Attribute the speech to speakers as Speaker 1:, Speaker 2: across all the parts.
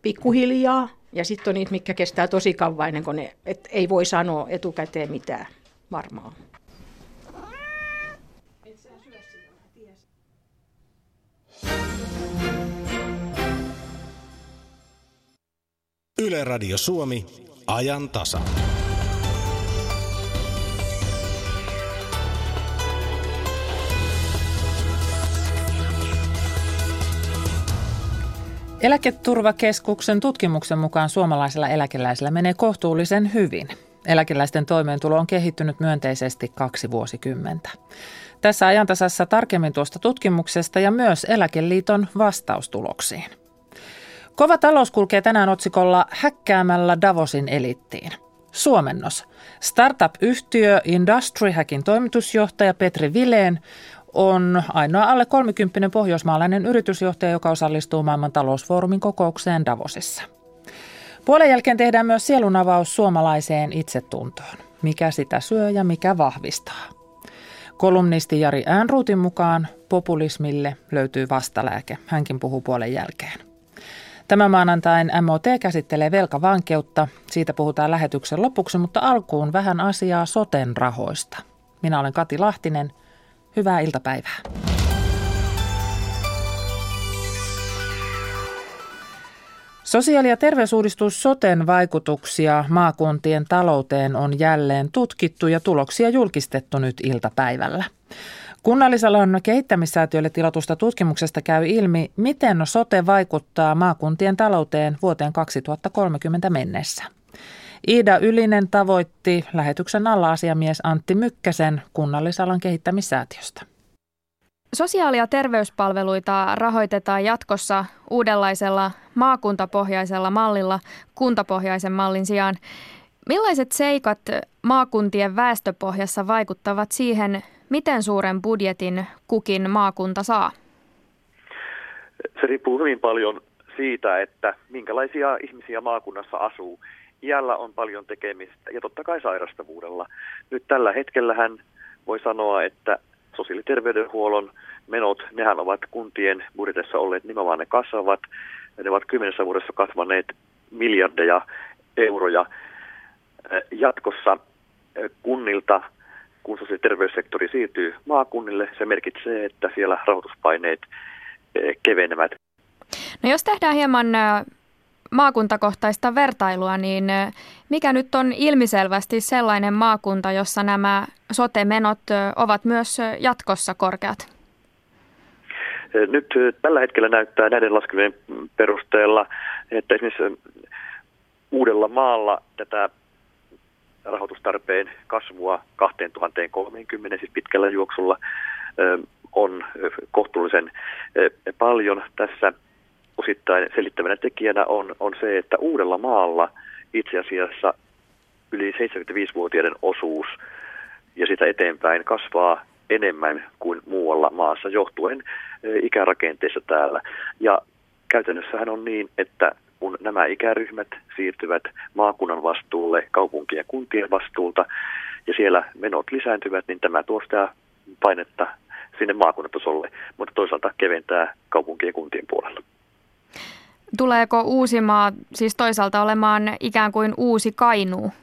Speaker 1: pikkuhiljaa. Ja sitten on niitä, mitkä kestää tosi kauan ennen kuin ei voi sanoa etukäteen mitään varmaa.
Speaker 2: Yle Radio Suomi, ajan tasa.
Speaker 3: Eläketurvakeskuksen tutkimuksen mukaan suomalaisilla eläkeläisillä menee kohtuullisen hyvin. Eläkeläisten toimeentulo on kehittynyt myönteisesti 2 vuosikymmentä. Tässä ajantasassa tarkemmin tuosta tutkimuksesta ja myös Eläkeliiton vastaustuloksiin. Kova talous kulkee tänään otsikolla häkkäämällä Davosin elittiin. Suomennos. Startup-yhtiö IndustryHackin toimitusjohtaja Petri Vilén on ainoa alle 30 pohjoismaalainen yritysjohtaja, joka osallistuu maailman talousfoorumin kokoukseen Davosissa. Puolen jälkeen tehdään myös sielunavaus suomalaiseen itsetuntoon. Mikä sitä syö ja mikä vahvistaa. Kolumnisti Jari Äänruutin mukaan populismille löytyy vastalääke. Hänkin puhuu puolen jälkeen. Tämän maanantain MOT käsittelee velkavankeutta. Siitä puhutaan lähetyksen lopuksi, mutta alkuun vähän asiaa soten rahoista. Minä olen Kati Lahtinen. Hyvää iltapäivää. Sosiaali- ja terveysuudistus soten vaikutuksia maakuntien talouteen on jälleen tutkittu ja tuloksia julkistettu nyt iltapäivällä. Kunnallisalan kehittämissäätiölle tilatusta tutkimuksesta käy ilmi, miten sote vaikuttaa maakuntien talouteen vuoteen 2030 mennessä. Iida Ylinen tavoitti lähetyksen alla-asiamies Antti Mykkäsen Kunnallisalan kehittämissäätiöstä.
Speaker 4: Sosiaali- ja terveyspalveluita rahoitetaan jatkossa uudenlaisella maakuntapohjaisella mallilla kuntapohjaisen mallin sijaan. Millaiset seikat maakuntien väestöpohjassa vaikuttavat siihen, miten suuren budjetin kukin maakunta saa?
Speaker 5: Se riippuu hyvin paljon siitä, että minkälaisia ihmisiä maakunnassa asuu. Iällä on paljon tekemistä ja totta kai sairastavuudella. Nyt tällä hetkellähän voi sanoa, että sosiaali- ja terveydenhuollon menot, nehän ovat kuntien budjetissa olleet nimenomaan, ne kasvavat. Ne ovat 10 vuodessa kasvaneet miljardeja euroja. Jatkossa kunnilta, kun sosiaali- ja terveyssektori siirtyy maakunnille, se merkitsee, että siellä rahoituspaineet kevenevät.
Speaker 4: No jos tehdään hieman maakuntakohtaista vertailua, niin mikä nyt on ilmiselvästi sellainen maakunta, jossa nämä sote-menot ovat myös jatkossa korkeat?
Speaker 5: Nyt tällä hetkellä näyttää näiden laskelmien perusteella, että esimerkiksi Uudellamaalla tätä rahoitustarpeen kasvua 2030, siis pitkällä juoksulla, on kohtuullisen paljon. Tässä osittain selittävänä tekijänä on se, että Uudellamaalla itse asiassa yli 75-vuotiaiden osuus ja sitä eteenpäin kasvaa enemmän kuin muualla maassa johtuen ikärakenteessa täällä. Ja käytännössähän on niin, että kun nämä ikäryhmät siirtyvät maakunnan vastuulle kaupunkien ja kuntien vastuulta ja siellä menot lisääntyvät, niin tämä tuo sitä painetta sinne maakunnatasolle, mutta toisaalta keventää kaupunkien ja kuntien puolella.
Speaker 4: Tuleeko Uusimaa siis toisaalta olemaan ikään kuin uusi Kainuu?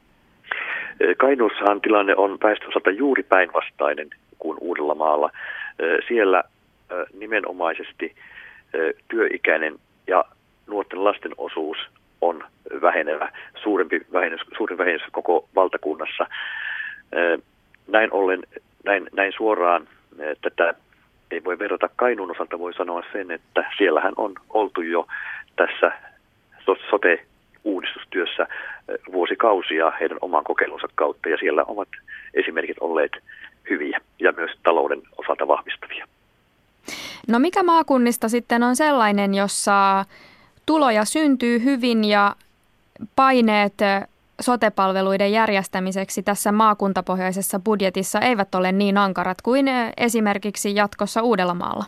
Speaker 5: Kainuussahan tilanne on väestön osalta juuri päinvastainen kuin Uudellamaalla. Siellä nimenomaisesti työikäinen ja nuorten lasten osuus on vähenevä, suurin vähennys koko valtakunnassa. Näin ollen, näin suoraan tätä ei voi verrata. Kainuun osalta voi sanoa sen, että siellähän on oltu jo tässä sote-uudistustyössä vuosikausia heidän oman kokeilunsa kautta, ja siellä ovat esimerkit olleet hyviä ja myös talouden osalta vahvistavia.
Speaker 4: No mikä maakunnista sitten on sellainen, jossa tuloja syntyy hyvin ja paineet sote-palveluiden järjestämiseksi tässä maakuntapohjaisessa budjetissa eivät ole niin ankarat kuin esimerkiksi jatkossa Uudellamaalla?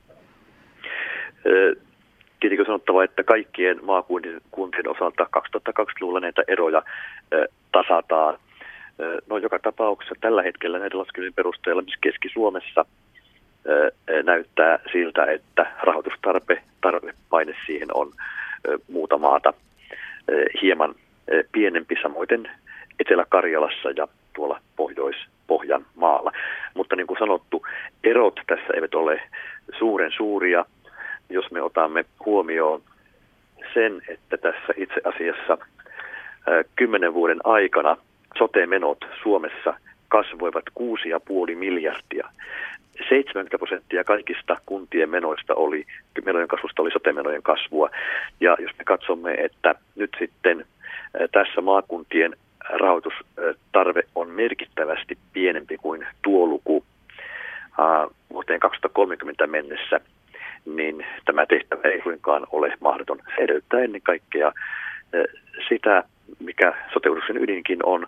Speaker 5: Tietenkin sanottava, että kaikkien maakuntien osalta 2020-luvulla näitä eroja tasataan. No joka tapauksessa tällä hetkellä näiden laskelmien perusteella myös Keski-Suomessa näyttää siltä, että rahoitustarvepaine siihen muuta maata hieman pienempi, samoin Etelä-Karjalassa ja tuolla Pohjois-Pohjanmaalla. Mutta niin kuin sanottu, erot tässä eivät ole suuren suuria, jos me otamme huomioon sen, että tässä itse asiassa 10 vuoden aikana sote-menot Suomessa kasvoivat 6,5 miljardia. 70% kaikista kuntien menojen kasvusta oli sote-menojen kasvua. Ja jos me katsomme, että nyt sitten tässä maakuntien rahoitustarve on merkittävästi pienempi kuin tuo luku vuoteen 2030 mennessä, niin tämä tehtävä ei suinkaan ole mahdoton. Se edellyttää ennen kaikkea sitä, mikä sote-uudistuksen ydinkin on,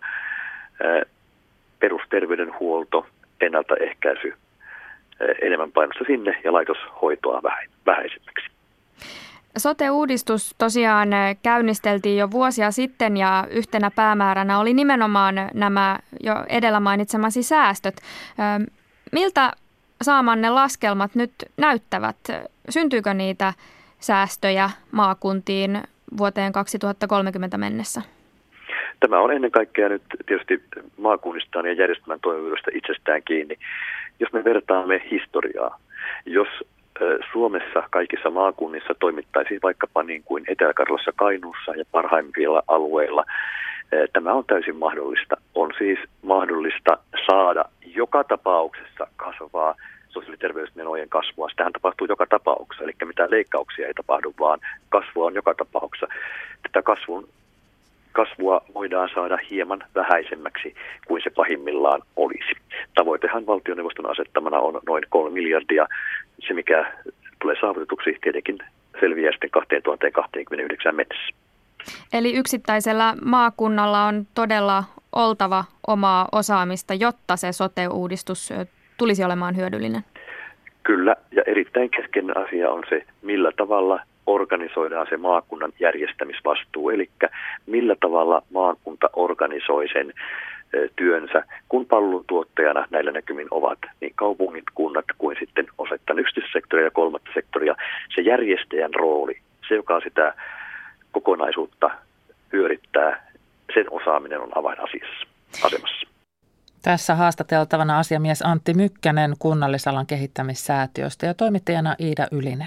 Speaker 5: perusterveydenhuolto, ennaltaehkäisy, enemmän painosta sinne ja laitoshoitoa vähäisemmäksi.
Speaker 4: Sote-uudistus tosiaan käynnisteltiin jo vuosia sitten ja yhtenä päämääränä oli nimenomaan nämä jo edellä mainitsemasi säästöt. Miltä saamanne laskelmat nyt näyttävät? Syntyykö niitä säästöjä maakuntiin vuoteen 2030 mennessä?
Speaker 5: Tämä on ennen kaikkea nyt tietysti maakunnistaan ja järjestelmän toimivuudesta itsestään kiinni. Jos me vertaamme historiaa, jos Suomessa kaikissa maakunnissa toimittaisiin vaikkapa niin kuin Etelä-Karjalassa, Kainuussa ja parhaimmilla alueilla, tämä on täysin mahdollista. On siis mahdollista saada joka tapauksessa kasvavaa sosiaali- ja terveysmenojen kasvua. Sitähän tapahtuu joka tapauksessa, eli mitään leikkauksia ei tapahdu, vaan kasvua on joka tapauksessa. Tätä kasvua voidaan saada hieman vähäisemmäksi kuin se pahimmillaan olisi. Tavoitehan valtioneuvoston asettamana on noin 3 miljardia. Se, mikä tulee saavutetuksi, tietenkin selviää sitten 2029 mennessä.
Speaker 4: Eli yksittäisellä maakunnalla on todella oltava omaa osaamista, jotta se sote-uudistus tulisi olemaan hyödyllinen?
Speaker 5: Kyllä, ja erittäin keskeinen asia on se, millä tavalla organisoidaan se maakunnan järjestämisvastuu, eli millä tavalla maakunta organisoi sen työnsä, kun palveluntuottajana näillä näkymin ovat niin kaupungit, kunnat kuin sitten osittain yksityissektoria ja kolmatta sektoria. Se järjestäjän rooli, se joka sitä kokonaisuutta pyörittää, sen osaaminen on avainasemassa.
Speaker 3: Tässä haastateltavana asiamies Antti Mykkänen Kunnallisalan kehittämissäätiöstä ja toimittajana Iida Ylinen.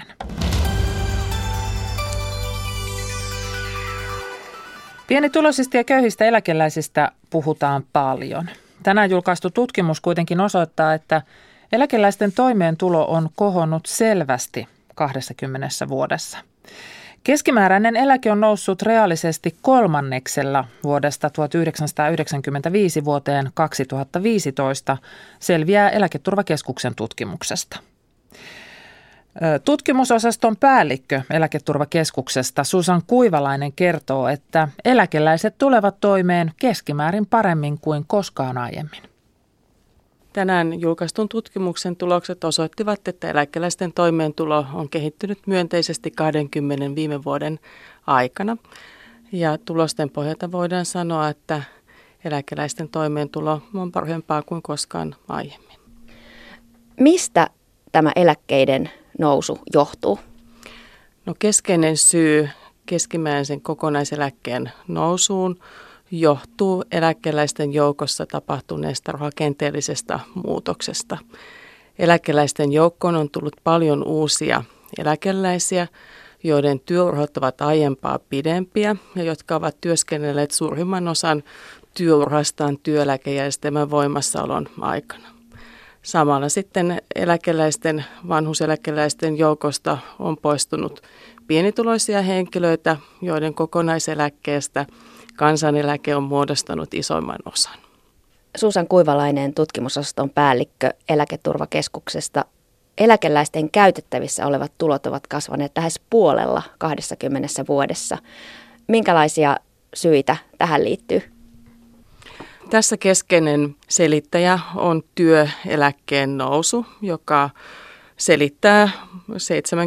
Speaker 3: Pienituloisista ja köyhistä eläkeläisistä puhutaan paljon. Tänään julkaistu tutkimus kuitenkin osoittaa, että eläkeläisten toimeentulo on kohonnut selvästi 20 vuodessa. Keskimääräinen eläke on noussut reaalisesti 1/3 vuodesta 1995 vuoteen 2015, selviää Eläketurvakeskuksen tutkimuksesta. Tutkimusosaston päällikkö Eläketurvakeskuksesta Susan Kuivalainen kertoo, että eläkeläiset tulevat toimeen keskimäärin paremmin kuin koskaan aiemmin.
Speaker 6: Tänään julkaistun tutkimuksen tulokset osoittivat, että eläkeläisten toimeentulo on kehittynyt myönteisesti 20 viime vuoden aikana. Ja tulosten pohjalta voidaan sanoa, että eläkeläisten toimeentulo on parempaa kuin koskaan aiemmin.
Speaker 7: Mistä tämä eläkkeiden nousu johtuu?
Speaker 6: No, keskeinen syy keskimääräisen kokonaiseläkkeen nousuun johtuu eläkeläisten joukossa tapahtuneesta rakenteellisesta muutoksesta. Eläkeläisten joukkoon on tullut paljon uusia eläkeläisiä, joiden työurat ovat aiempaa pidempiä ja jotka ovat työskennelleet suurimman osan työurastaan työeläkejärjestelmän voimassaolon aikana. Samalla sitten vanhuuseläkeläisten joukosta on poistunut pienituloisia henkilöitä, joiden kokonaiseläkkeestä kansaneläke on muodostanut isoimman osan.
Speaker 7: Susan Kuivalainen, tutkimusosaston päällikkö Eläketurvakeskuksesta. Eläkeläisten käytettävissä olevat tulot ovat kasvaneet lähes puolella 20 vuodessa. Minkälaisia syitä tähän liittyy?
Speaker 6: Tässä keskeinen selittäjä on työeläkkeen nousu, joka selittää 76%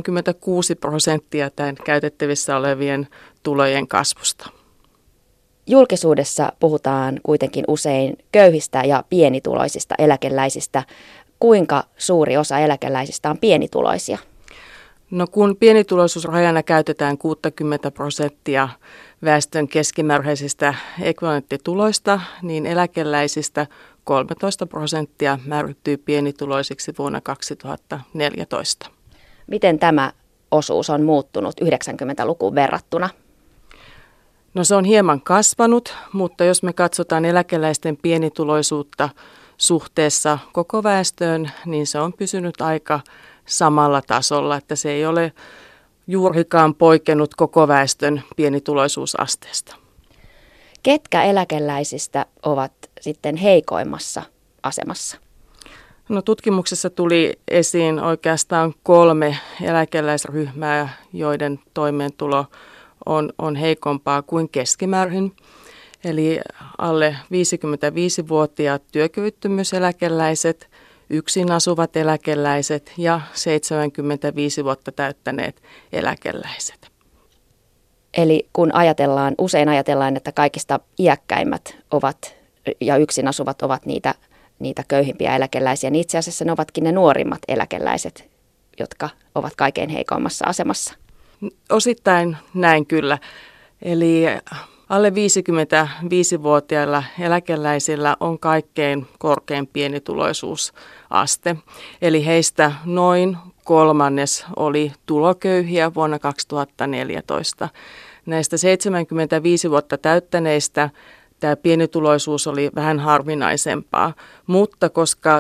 Speaker 6: tämän käytettävissä olevien tulojen kasvusta.
Speaker 7: Julkisuudessa puhutaan kuitenkin usein köyhistä ja pienituloisista eläkeläisistä. Kuinka suuri osa eläkeläisistä on pienituloisia?
Speaker 6: No kun pienituloisuusrajana käytetään 60% väestön keskimääräisistä ekvivalenttituloista, niin eläkeläisistä 13% määrittyy pienituloisiksi vuonna 2014.
Speaker 7: Miten tämä osuus on muuttunut 90-lukuun verrattuna?
Speaker 6: No se on hieman kasvanut, mutta jos me katsotaan eläkeläisten pienituloisuutta suhteessa koko väestöön, niin se on pysynyt aika samalla tasolla, että se ei ole juurikaan poikennut koko väestön pienituloisuusasteesta.
Speaker 7: Ketkä eläkeläisistä ovat sitten heikoimmassa asemassa?
Speaker 6: No, tutkimuksessa tuli esiin oikeastaan 3 eläkeläisryhmää, joiden toimeentulo on heikompaa kuin keskimäärin. Eli alle 55-vuotiaat työkyvyttömyyseläkeläiset, yksin asuvat eläkeläiset ja 75 vuotta täyttäneet eläkeläiset.
Speaker 7: Eli kun usein ajatellaan, että kaikista iäkkäimmät ovat ja yksin asuvat ovat niitä köyhimpiä eläkeläisiä, niin itse asiassa ne ovatkin ne nuorimmat eläkeläiset, jotka ovat kaikkein heikoimmassa asemassa.
Speaker 6: Osittain näin kyllä. Eli alle 55-vuotiailla eläkeläisillä on kaikkein korkein pienituloisuusaste. Eli heistä noin 1/3 oli tuloköyhiä vuonna 2014. Näistä 75 vuotta täyttäneistä tämä pienituloisuus oli vähän harvinaisempaa, mutta koska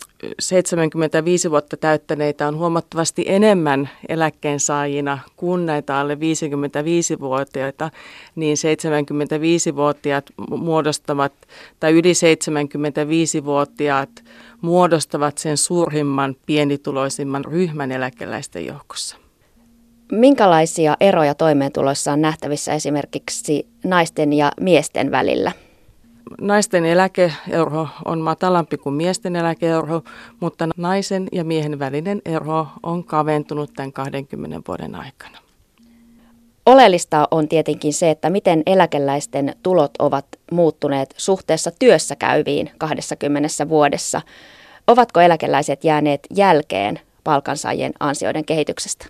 Speaker 6: 75 vuotta täyttäneitä on huomattavasti enemmän eläkkeensaajina kuin näitä alle 55-vuotiaita, niin 75-vuotiaat muodostavat, tai yli 75-vuotiaat muodostavat sen suurimman pienituloisimman ryhmän eläkeläisten joukossa.
Speaker 7: Minkälaisia eroja toimeentuloissa on nähtävissä esimerkiksi naisten ja miesten välillä?
Speaker 6: Naisten eläke-euro on matalampi kuin miesten eläke-euro, mutta naisen ja miehen välinen ero on kaventunut tämän 20 vuoden aikana.
Speaker 7: Oleellista on tietenkin se, että miten eläkeläisten tulot ovat muuttuneet suhteessa työssä käyviin 20 vuodessa. Ovatko eläkeläiset jääneet jälkeen palkansaajien ansioiden kehityksestä?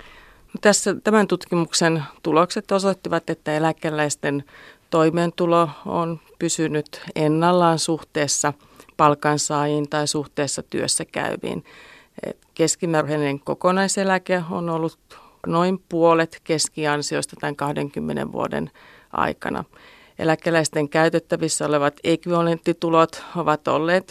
Speaker 6: Tämän tutkimuksen tulokset osoittivat, että eläkeläisten toimeentulo on pysynyt ennallaan suhteessa palkansaajiin tai suhteessa työssä käyviin. Keskimääräinen kokonaiseläke on ollut noin puolet keskiansioista tämän 20 vuoden aikana. Eläkeläisten käytettävissä olevat ekvivalenttitulot ovat olleet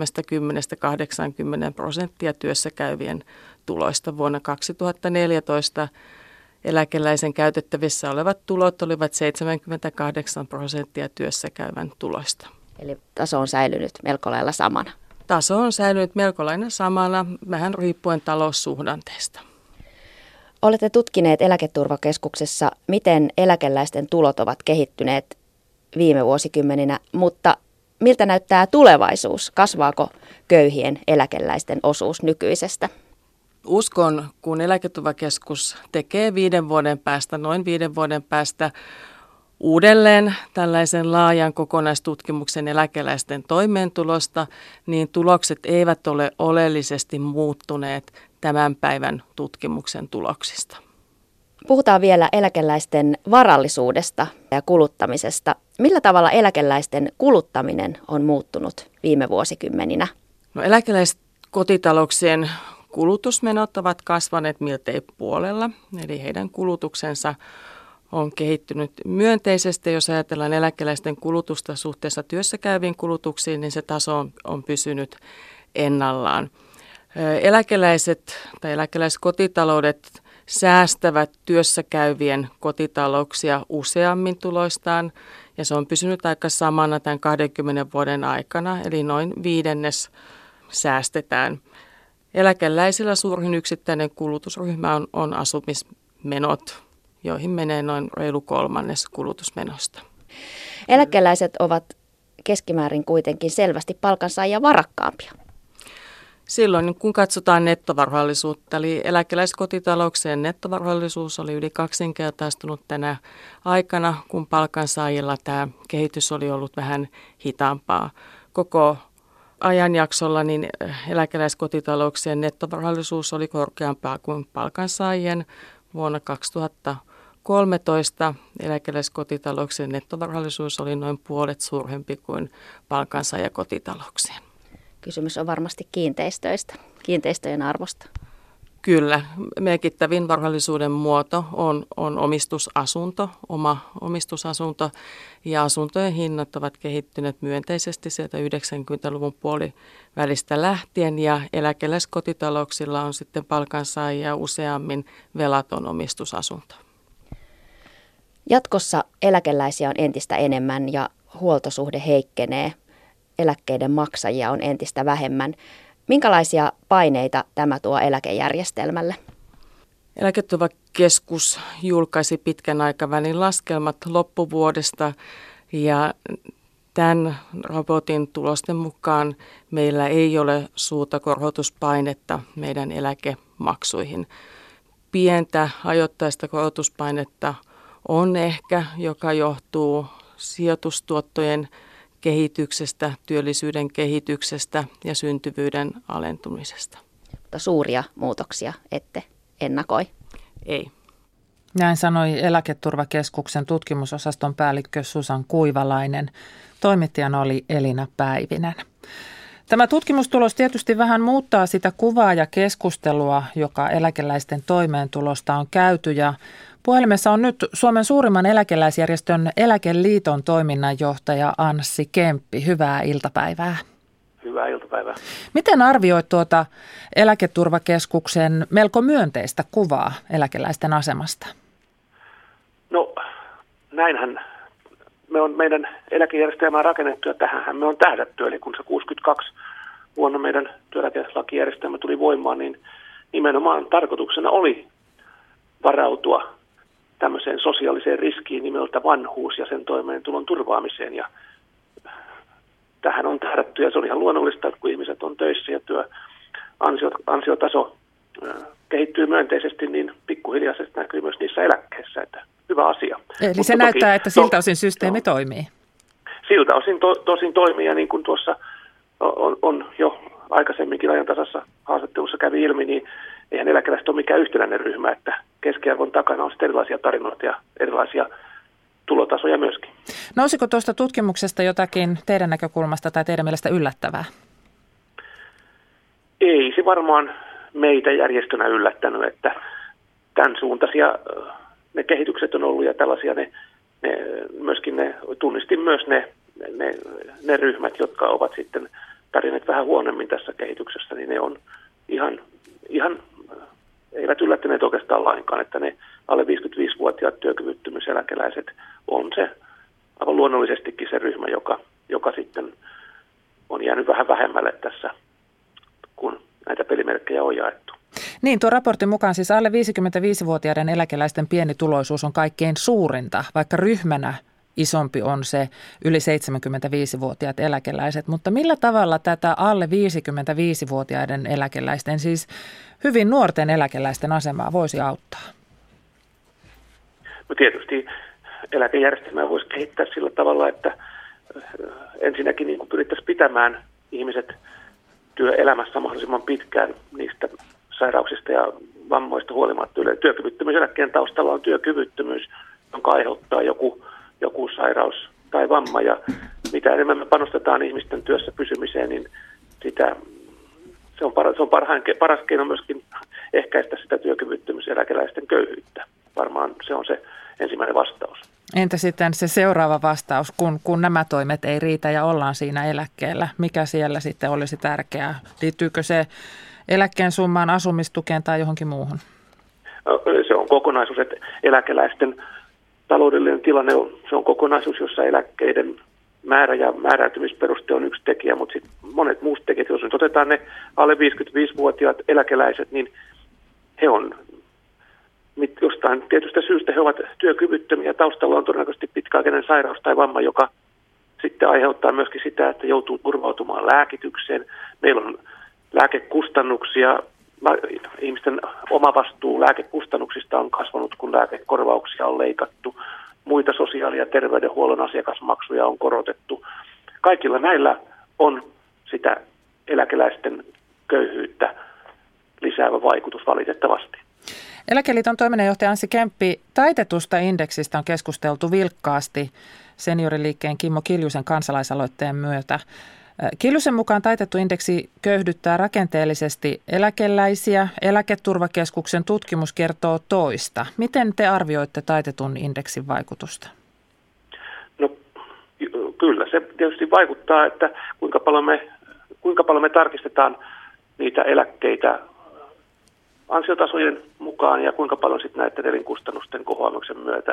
Speaker 6: 70-80% työssä käyvien tuloista. Vuonna 2014 eläkeläisen käytettävissä olevat tulot olivat 78% työssä käyvän tuloista.
Speaker 7: Eli taso on säilynyt melko lailla samana.
Speaker 6: Taso on säilynyt melko lailla samana, vähän riippuen taloussuhdanteesta.
Speaker 7: Olette tutkineet Eläketurvakeskuksessa, miten eläkeläisten tulot ovat kehittyneet viime vuosikymmeninä, mutta miltä näyttää tulevaisuus? Kasvaako köyhien eläkeläisten osuus nykyisestä?
Speaker 6: Uskon, kun Eläketurvakeskus tekee noin 5 vuoden päästä uudelleen tällaisen laajan kokonaistutkimuksen eläkeläisten toimeentulosta, niin tulokset eivät ole oleellisesti muuttuneet tämän päivän tutkimuksen tuloksista.
Speaker 7: Puhutaan vielä eläkeläisten varallisuudesta ja kuluttamisesta. Millä tavalla eläkeläisten kuluttaminen on muuttunut viime vuosikymmeninä?
Speaker 6: No, eläkeläiskotitalouksien kulutusmenot ovat kasvaneet miltei puolella, eli heidän kulutuksensa on kehittynyt myönteisesti. Jos ajatellaan eläkeläisten kulutusta suhteessa työssä käyviin kulutuksiin, niin se taso on pysynyt ennallaan. Eläkeläiskotitaloudet säästävät työssä käyvien kotitalouksia useammin tuloistaan, ja se on pysynyt aika samana tämän 20 vuoden aikana, eli noin 1/5 säästetään. Eläkeläisillä suurin yksittäinen kulutusryhmä on asumismenot, joihin menee noin reilu 1/3 kulutusmenosta.
Speaker 7: Eläkeläiset ovat keskimäärin kuitenkin selvästi palkansaajia varakkaampia.
Speaker 6: Silloin kun katsotaan nettovarallisuutta, eli eläkeläiskotitalouksien nettovarallisuus oli yli 2-kertaistunut tänä aikana, kun palkansaajilla tämä kehitys oli ollut vähän hitaampaa. Koko ajanjaksolla niin eläkeläiskotitalouksien nettovarallisuus oli korkeampaa kuin palkansaajien. Vuonna 2013 eläkeläiskotitalouksien nettovarallisuus oli noin puolet suurempi kuin palkansaajakotitalouksien.
Speaker 7: Kysymys on varmasti kiinteistöistä, kiinteistöjen arvosta.
Speaker 6: Kyllä, merkittävin varallisuuden muoto on omistusasunto, oma omistusasunto, ja asuntojen hinnat ovat kehittyneet myönteisesti sieltä 90-luvun puolivälistä lähtien, ja eläkeläiskotitalouksilla on sitten palkansaajia useammin velaton omistusasunto.
Speaker 7: Jatkossa eläkeläisiä on entistä enemmän ja huoltosuhde heikkenee. Eläkkeiden maksajia on entistä vähemmän. Minkälaisia paineita tämä tuo eläkejärjestelmälle?
Speaker 6: Eläketurvakeskus julkaisi pitkän aikavälin laskelmat loppuvuodesta, ja tämän raportin tulosten mukaan meillä ei ole suurta korotuspainetta meidän eläkemaksuihin. Pientä ajoittaista korotuspainetta on ehkä, joka johtuu sijoitustuottojen kehityksestä, työllisyyden kehityksestä ja syntyvyyden alentumisesta.
Speaker 7: Mutta suuria muutoksia ette ennakoi?
Speaker 6: Ei.
Speaker 3: Näin sanoi Eläketurvakeskuksen tutkimusosaston päällikkö Susan Kuivalainen. Toimittajana oli Elina Päivinen. Tämä tutkimustulos tietysti vähän muuttaa sitä kuvaa ja keskustelua, joka eläkeläisten toimeentulosta on käyty, ja puhelimessa on nyt Suomen suurimman eläkeläisjärjestön Eläkeliiton toiminnanjohtaja Anssi Kemppi. Hyvää iltapäivää.
Speaker 8: Hyvää iltapäivää.
Speaker 3: Miten arvioit tuota Eläketurvakeskuksen melko myönteistä kuvaa eläkeläisten asemasta?
Speaker 8: No näinhän me on meidän eläkejärjestelmää rakennettu ja tähänhän me on tähdätty. Eli kun se 62 vuonna meidän työeläkelakijärjestelmä tuli voimaan, niin nimenomaan tarkoituksena oli varautua tämmöiseen sosiaaliseen riskiin nimeltä vanhuus ja sen toimeentulon turvaamiseen. Ja tähän on tähdätty ja se on ihan luonnollista, että kun ihmiset on töissä ja ansiotaso kehittyy myönteisesti, niin pikkuhiljaa se näkyy myös niissä eläkkeissä, että hyvä asia.
Speaker 3: Eli mutta se näyttää, että siltä osin systeemi toimii.
Speaker 8: Siltä osin tosin toimii, ja niin kuin tuossa on jo aikaisemminkin ajantasassa haastattelussa kävi ilmi, niin eihän eläkeläiset ole mikään yhtenäinen ryhmä, että keskiarvon takana on sitten erilaisia tarinoita ja erilaisia tulotasoja myöskin.
Speaker 3: Nousiko tuosta tutkimuksesta jotakin teidän näkökulmasta tai teidän mielestä yllättävää?
Speaker 8: Ei se varmaan meitä järjestönä yllättänyt, että tämän suuntaisia ne kehitykset on ollut ja tällaisia tunnistin myös ne ryhmät, jotka ovat sitten pärjänneet vähän huonommin tässä kehityksessä, niin ne on ihan eivät yllättäneet oikeastaan lainkaan, että ne alle 55-vuotiaat työkyvyttömyyseläkeläiset on se aivan luonnollisestikin se ryhmä, joka sitten on jäänyt vähän vähemmälle tässä, kun näitä pelimerkkejä on jaettu.
Speaker 3: Niin, tuo raportin mukaan siis alle 55-vuotiaiden eläkeläisten pienituloisuus on kaikkein suurinta, vaikka ryhmänä isompi on se yli 75-vuotiaat eläkeläiset. Mutta millä tavalla tätä alle 55-vuotiaiden eläkeläisten, siis hyvin nuorten eläkeläisten asemaa voisi auttaa?
Speaker 8: No tietysti eläkejärjestelmää voisi kehittää sillä tavalla, että ensinnäkin niin pyrittäisiin pitämään ihmiset työelämässä mahdollisimman pitkään niistä sairauksista ja vammoista huolimatta. Työkyvyttömyyseläkkeen taustalla on työkyvyttömyys, jonka aiheuttaa joku sairaus tai vamma, ja mitä enemmän me panostetaan ihmisten työssä pysymiseen, niin se on paras keino myöskin ehkäistä sitä työkyvyttömyyseläkeläisten köyhyyttä. Varmaan se on se ensimmäinen vastaus.
Speaker 3: Entä sitten se seuraava vastaus, kun nämä toimet ei riitä ja ollaan siinä eläkkeellä? Mikä siellä sitten olisi tärkeää? Liittyykö se eläkkeen summaan, asumistukeen tai johonkin muuhun?
Speaker 8: Se on kokonaisuus, että eläkeläisten taloudellinen tilanne se on kokonaisuus, jossa eläkkeiden määrä ja määräytymisperuste on yksi tekijä, mutta sitten monet muut tekijät, jos nyt otetaan ne alle 55-vuotiaat eläkeläiset, niin he on jostain tietystä syystä he ovat työkyvyttömiä. Taustalla on todennäköisesti pitkäaikainen sairaus tai vamma, joka sitten aiheuttaa myöskin sitä, että joutuu turvautumaan lääkitykseen. Meillä on lääkekustannuksia. Ihmisten omavastuu lääkekustannuksista on kasvanut, kun lääkekorvauksia on leikattu. Muita sosiaali- ja terveydenhuollon asiakasmaksuja on korotettu. Kaikilla näillä on sitä eläkeläisten köyhyyttä lisäävä vaikutus valitettavasti.
Speaker 3: Eläkeliiton toiminnanjohtaja Anssi Kemppi, taitetusta indeksistä on keskusteltu vilkkaasti senioriliikkeen Kimmo Kiljusen kansalaisaloitteen myötä. Kiljusen mukaan taitettu indeksi köyhdyttää rakenteellisesti eläkeläisiä. Eläketurvakeskuksen tutkimus kertoo toista. Miten te arvioitte taitetun indeksin vaikutusta?
Speaker 8: No kyllä, se tietysti vaikuttaa, että kuinka paljon me tarkistetaan niitä eläkkeitä ansiotasojen mukaan ja kuinka paljon sitten näiden elinkustannusten kohoamuksen myötä.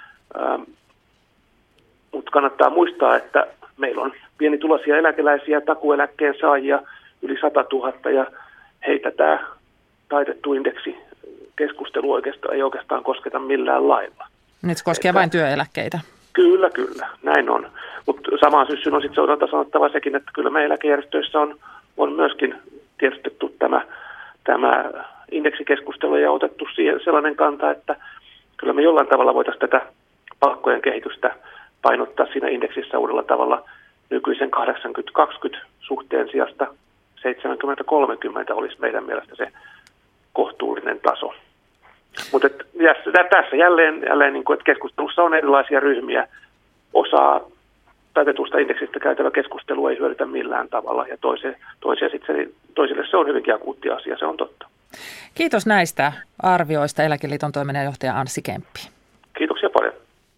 Speaker 8: Mutta kannattaa muistaa, että meillä on pienituloisia eläkeläisiä, takueläkkeen saajia yli 100 000 ja heitä tämä taitettu indeksi keskustelu ei oikeastaan kosketa millään lailla.
Speaker 3: Nyt se koskee vain työeläkkeitä.
Speaker 8: Kyllä, näin on. Mutta samaan syssyyn on sitten sanottava sekin, että kyllä me eläkejärjestöissä on myöskin tiedostettu tämä indeksikeskustelu ja otettu siihen sellainen kanta, että kyllä me jollain tavalla voitaisiin tätä palkkojen kehitystä painottaa siinä indeksissä uudella tavalla nykyisen 80-20 suhteen sijasta 70-30 olisi meidän mielestä se kohtuullinen taso. Mutta tässä jälleen niin kuin, että keskustelussa on erilaisia ryhmiä. Osaa taitetusta indeksistä käytävä keskustelu ei hyödytä millään tavalla ja toisille se on hyvinkin akuutti asia, se on totta.
Speaker 3: Kiitos näistä arvioista Eläkeliiton toiminnanjohtaja Anssi Kemppi.
Speaker 8: Kiitoksia paljon.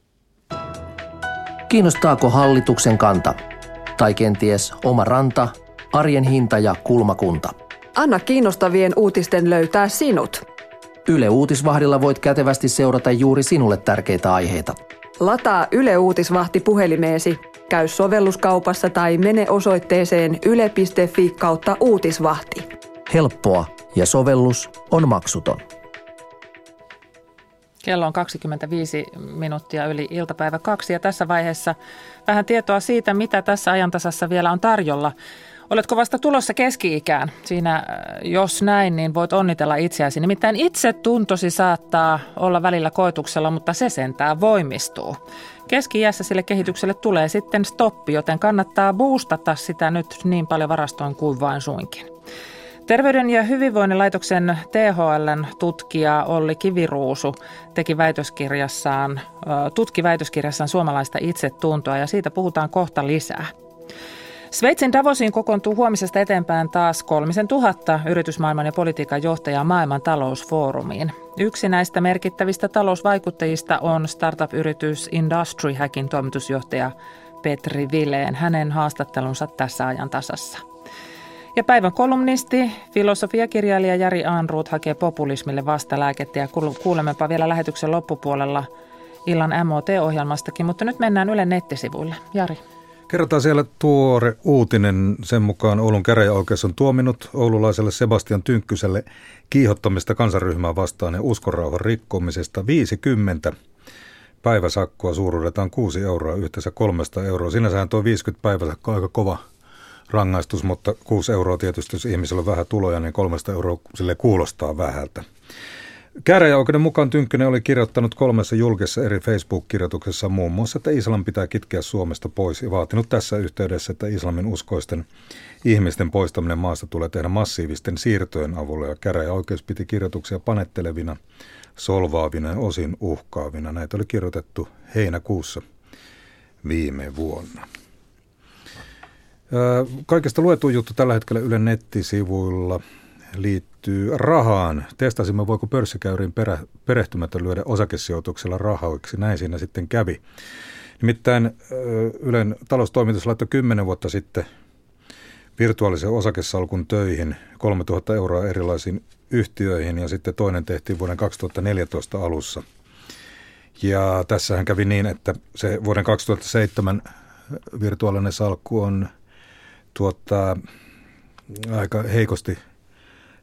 Speaker 9: Kiinnostaako hallituksen kanta? Tai kenties oma ranta, arjen hinta ja kulmakunta?
Speaker 10: Anna kiinnostavien uutisten löytää sinut.
Speaker 9: Yle Uutisvahdilla voit kätevästi seurata juuri sinulle tärkeitä aiheita.
Speaker 10: Lataa Yle Uutisvahti puhelimeesi, käy sovelluskaupassa tai mene osoitteeseen yle.fi/uutisvahti.
Speaker 9: Helppoa ja sovellus on maksuton.
Speaker 3: Kello on 25 minuuttia yli iltapäivä 2 ja tässä vaiheessa vähän tietoa siitä, mitä tässä ajantasassa vielä on tarjolla. Oletko vasta tulossa keski-ikään? Siinä, jos näin, niin voit onnitella itseäsi. Nimittäin itsetuntosi saattaa olla välillä koetuksella, mutta se sentään voimistuu. Keski-iässä sille kehitykselle tulee sitten stoppi, joten kannattaa boostata sitä nyt niin paljon varastoin kuin vain suinkin. Terveyden ja hyvinvoinnin laitoksen THL:n tutkija Olli Kiviruusu tutki väitöskirjassaan suomalaista itsetuntoa ja siitä puhutaan kohta lisää. Sveitsin Davosiin kokoontuu huomisesta eteenpäin taas 3000 yritysmaailman ja politiikan johtajaa maailman talousfoorumiin. Yksi näistä merkittävistä talousvaikuttajista on startup-yritys Industry Hackin toimitusjohtaja Petri Vileen. Hänen haastattelunsa tässä ajantasassa. Ja päivän kolumnisti, filosofiakirjailija Jari Ehrnrooth hakee populismille vastalääkettä ja kuulemmepa vielä lähetyksen loppupuolella illan MOT-ohjelmastakin, mutta nyt mennään Ylen nettisivuille. Jari.
Speaker 11: Kerrotaan siellä tuore uutinen. Sen mukaan Oulun käräjäoikeus on tuominut oululaiselle Sebastian Tynkkyselle kiihottamista kansanryhmää vastaan ja uskonrauhan rikkomisesta 50 päiväsakkoa, suuruudeltaan 6 euroa, yhteensä 300 euroa. Sinänsähän tuo 50 päiväsakkoa aika kova rangaistus, mutta 6 euroa tietysti, jos ihmisellä on vähän tuloja, niin 300 euroa sille kuulostaa vähältä. Käräjäoikeuden mukaan Tynkkynen oli kirjoittanut 3 julkisessa eri Facebook-kirjoituksessa muun muassa, että islam pitää kitkeä Suomesta pois ja vaatinut tässä yhteydessä, että islamin uskoisten ihmisten poistaminen maasta tulee tehdä massiivisten siirtojen avulla ja käräjäoikeus piti kirjoituksia panettelevina, solvaavina ja osin uhkaavina. Näitä oli kirjoitettu heinäkuussa viime vuonna. Kaikesta luetuin juttu tällä hetkellä Ylen nettisivuilla liittyy rahaan. Testasimme, voiko pörssikäyriin perehtymättä lyödä osakesijoituksella rahoiksi. Näin siinä sitten kävi. Nimittäin Ylen taloustoimitus laittoi 10 vuotta sitten virtuaalisen osakesalkun töihin 3 000 euroa erilaisiin yhtiöihin ja sitten toinen tehtiin vuoden 2014 alussa. Ja tässähän kävi niin, että se vuoden 2007 virtuaalinen salkku on aika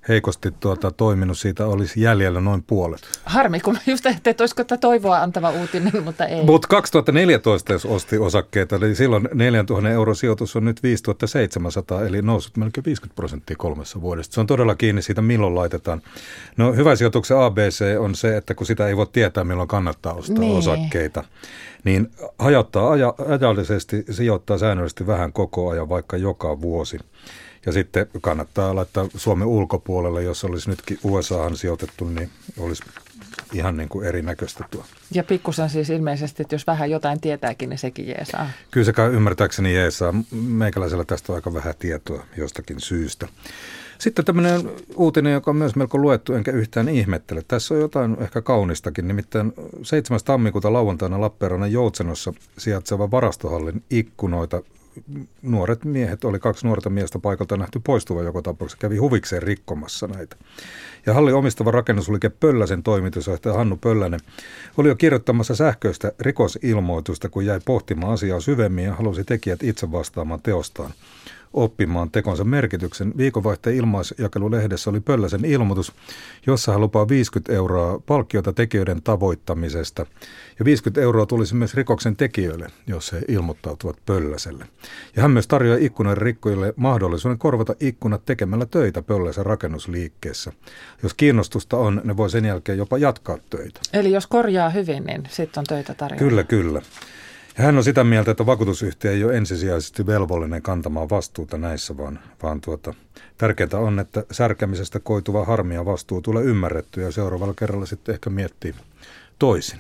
Speaker 11: heikosti toiminut, siitä olisi jäljellä noin puolet.
Speaker 3: Harmi, kun just ajattelin, että olisiko tämä toivoa antava uutinen, mutta ei.
Speaker 11: Mutta 2014, jos osti osakkeita, niin silloin 4 000 euron sijoitus on nyt 5 700, eli noussut melkein 50% 3 vuodesta. Se on todella kiinni siitä, milloin laitetaan. No hyvä sijoituksen ABC on se, että kun sitä ei voi tietää, milloin kannattaa ostaa osakkeita, niin hajauttaa ajallisesti, sijoittaa säännöllisesti vähän koko ajan, vaikka joka vuosi. Ja sitten kannattaa laittaa Suomen ulkopuolelle, jos olisi nytkin USAhan sijoitettu, niin olisi ihan niin kuin erinäköistä tuo.
Speaker 3: Ja pikkusen siis ilmeisesti, että jos vähän jotain tietääkin, niin sekin jeesaa.
Speaker 11: Kyllä se ymmärtääkseni jeesaa. Meikäläisellä tästä on aika vähän tietoa jostakin syystä. Sitten tämmöinen uutinen, joka on myös melko luettu, enkä yhtään ihmettele. Tässä on jotain ehkä kaunistakin, nimittäin 7. tammikuuta lauantaina Lappeenrannan Joutsenossa sijaitseva varastohallin ikkunoita. Nuoret miehet, oli 2 nuorta miestä paikalta nähty poistuva joka tapauksessa, kävi huvikseen rikkomassa näitä. Ja hallin omistava rakennusliike Pölläsen toimitusjohtaja Hannu Pöllänen oli jo kirjoittamassa sähköistä rikosilmoitusta, kun jäi pohtimaan asiaa syvemmin ja halusi tekijät itse vastaamaan teostaan, oppimaan tekonsa merkityksen. Viikonvaihteen ilmaisjakelulehdessä oli Pölläsen ilmoitus, jossa hän lupaa 50 € palkkiota tekijöiden tavoittamisesta. Ja 50 € tulisi myös rikoksen tekijöille, jos he ilmoittautuvat Pölläselle. Ja hän myös tarjoaa ikkunoiden rikkojille mahdollisuuden korvata ikkunat tekemällä töitä Pölläsen rakennusliikkeessä. Jos kiinnostusta on, ne voi sen jälkeen jopa jatkaa töitä.
Speaker 3: Eli jos korjaa hyvin, niin sitten on töitä tarjolla.
Speaker 11: Kyllä. Ja hän on sitä mieltä, että vakuutusyhtiö ei ole ensisijaisesti velvollinen kantamaan vastuuta näissä, vaan tärkeintä on, että särkämisestä koituva harmi ja vastuu tulee ymmärrettyä ja seuraavalla kerralla sitten ehkä miettii toisin.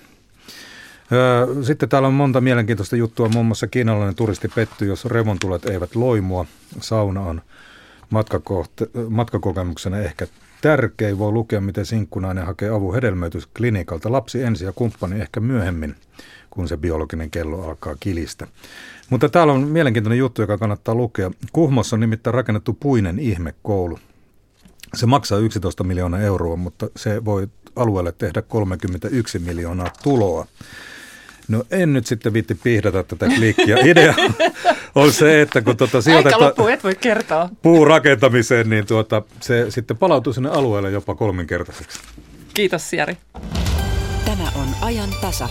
Speaker 11: Sitten täällä on monta mielenkiintoista juttua, muun muassa kiinalainen turisti pettyy, jos revontulet eivät loimua. Sauna on matkakokemuksena ehkä tärkein. Voi lukea, miten sinkkunainen hakee avun hedelmöitysklinikalta. Lapsi ensin ja kumppani ehkä myöhemmin, kun se biologinen kello alkaa kilistä. Mutta täällä on mielenkiintoinen juttu, joka kannattaa lukea. Kuhmossa on nimittäin rakennettu puinen ihmekoulu. Se maksaa 11 miljoonaa euroa, mutta se voi alueelle tehdä 31 miljoonaa tuloa. No en nyt sitten viitti pihdata tätä klikkiä. Idea on se, että kun
Speaker 3: sijoitetaan et voi kertoa
Speaker 11: puurakentamiseen, niin se sitten palautuu sinne alueelle jopa 3-kertaiseksi.
Speaker 3: Kiitos Jari.
Speaker 12: Tämä on ajan tasa.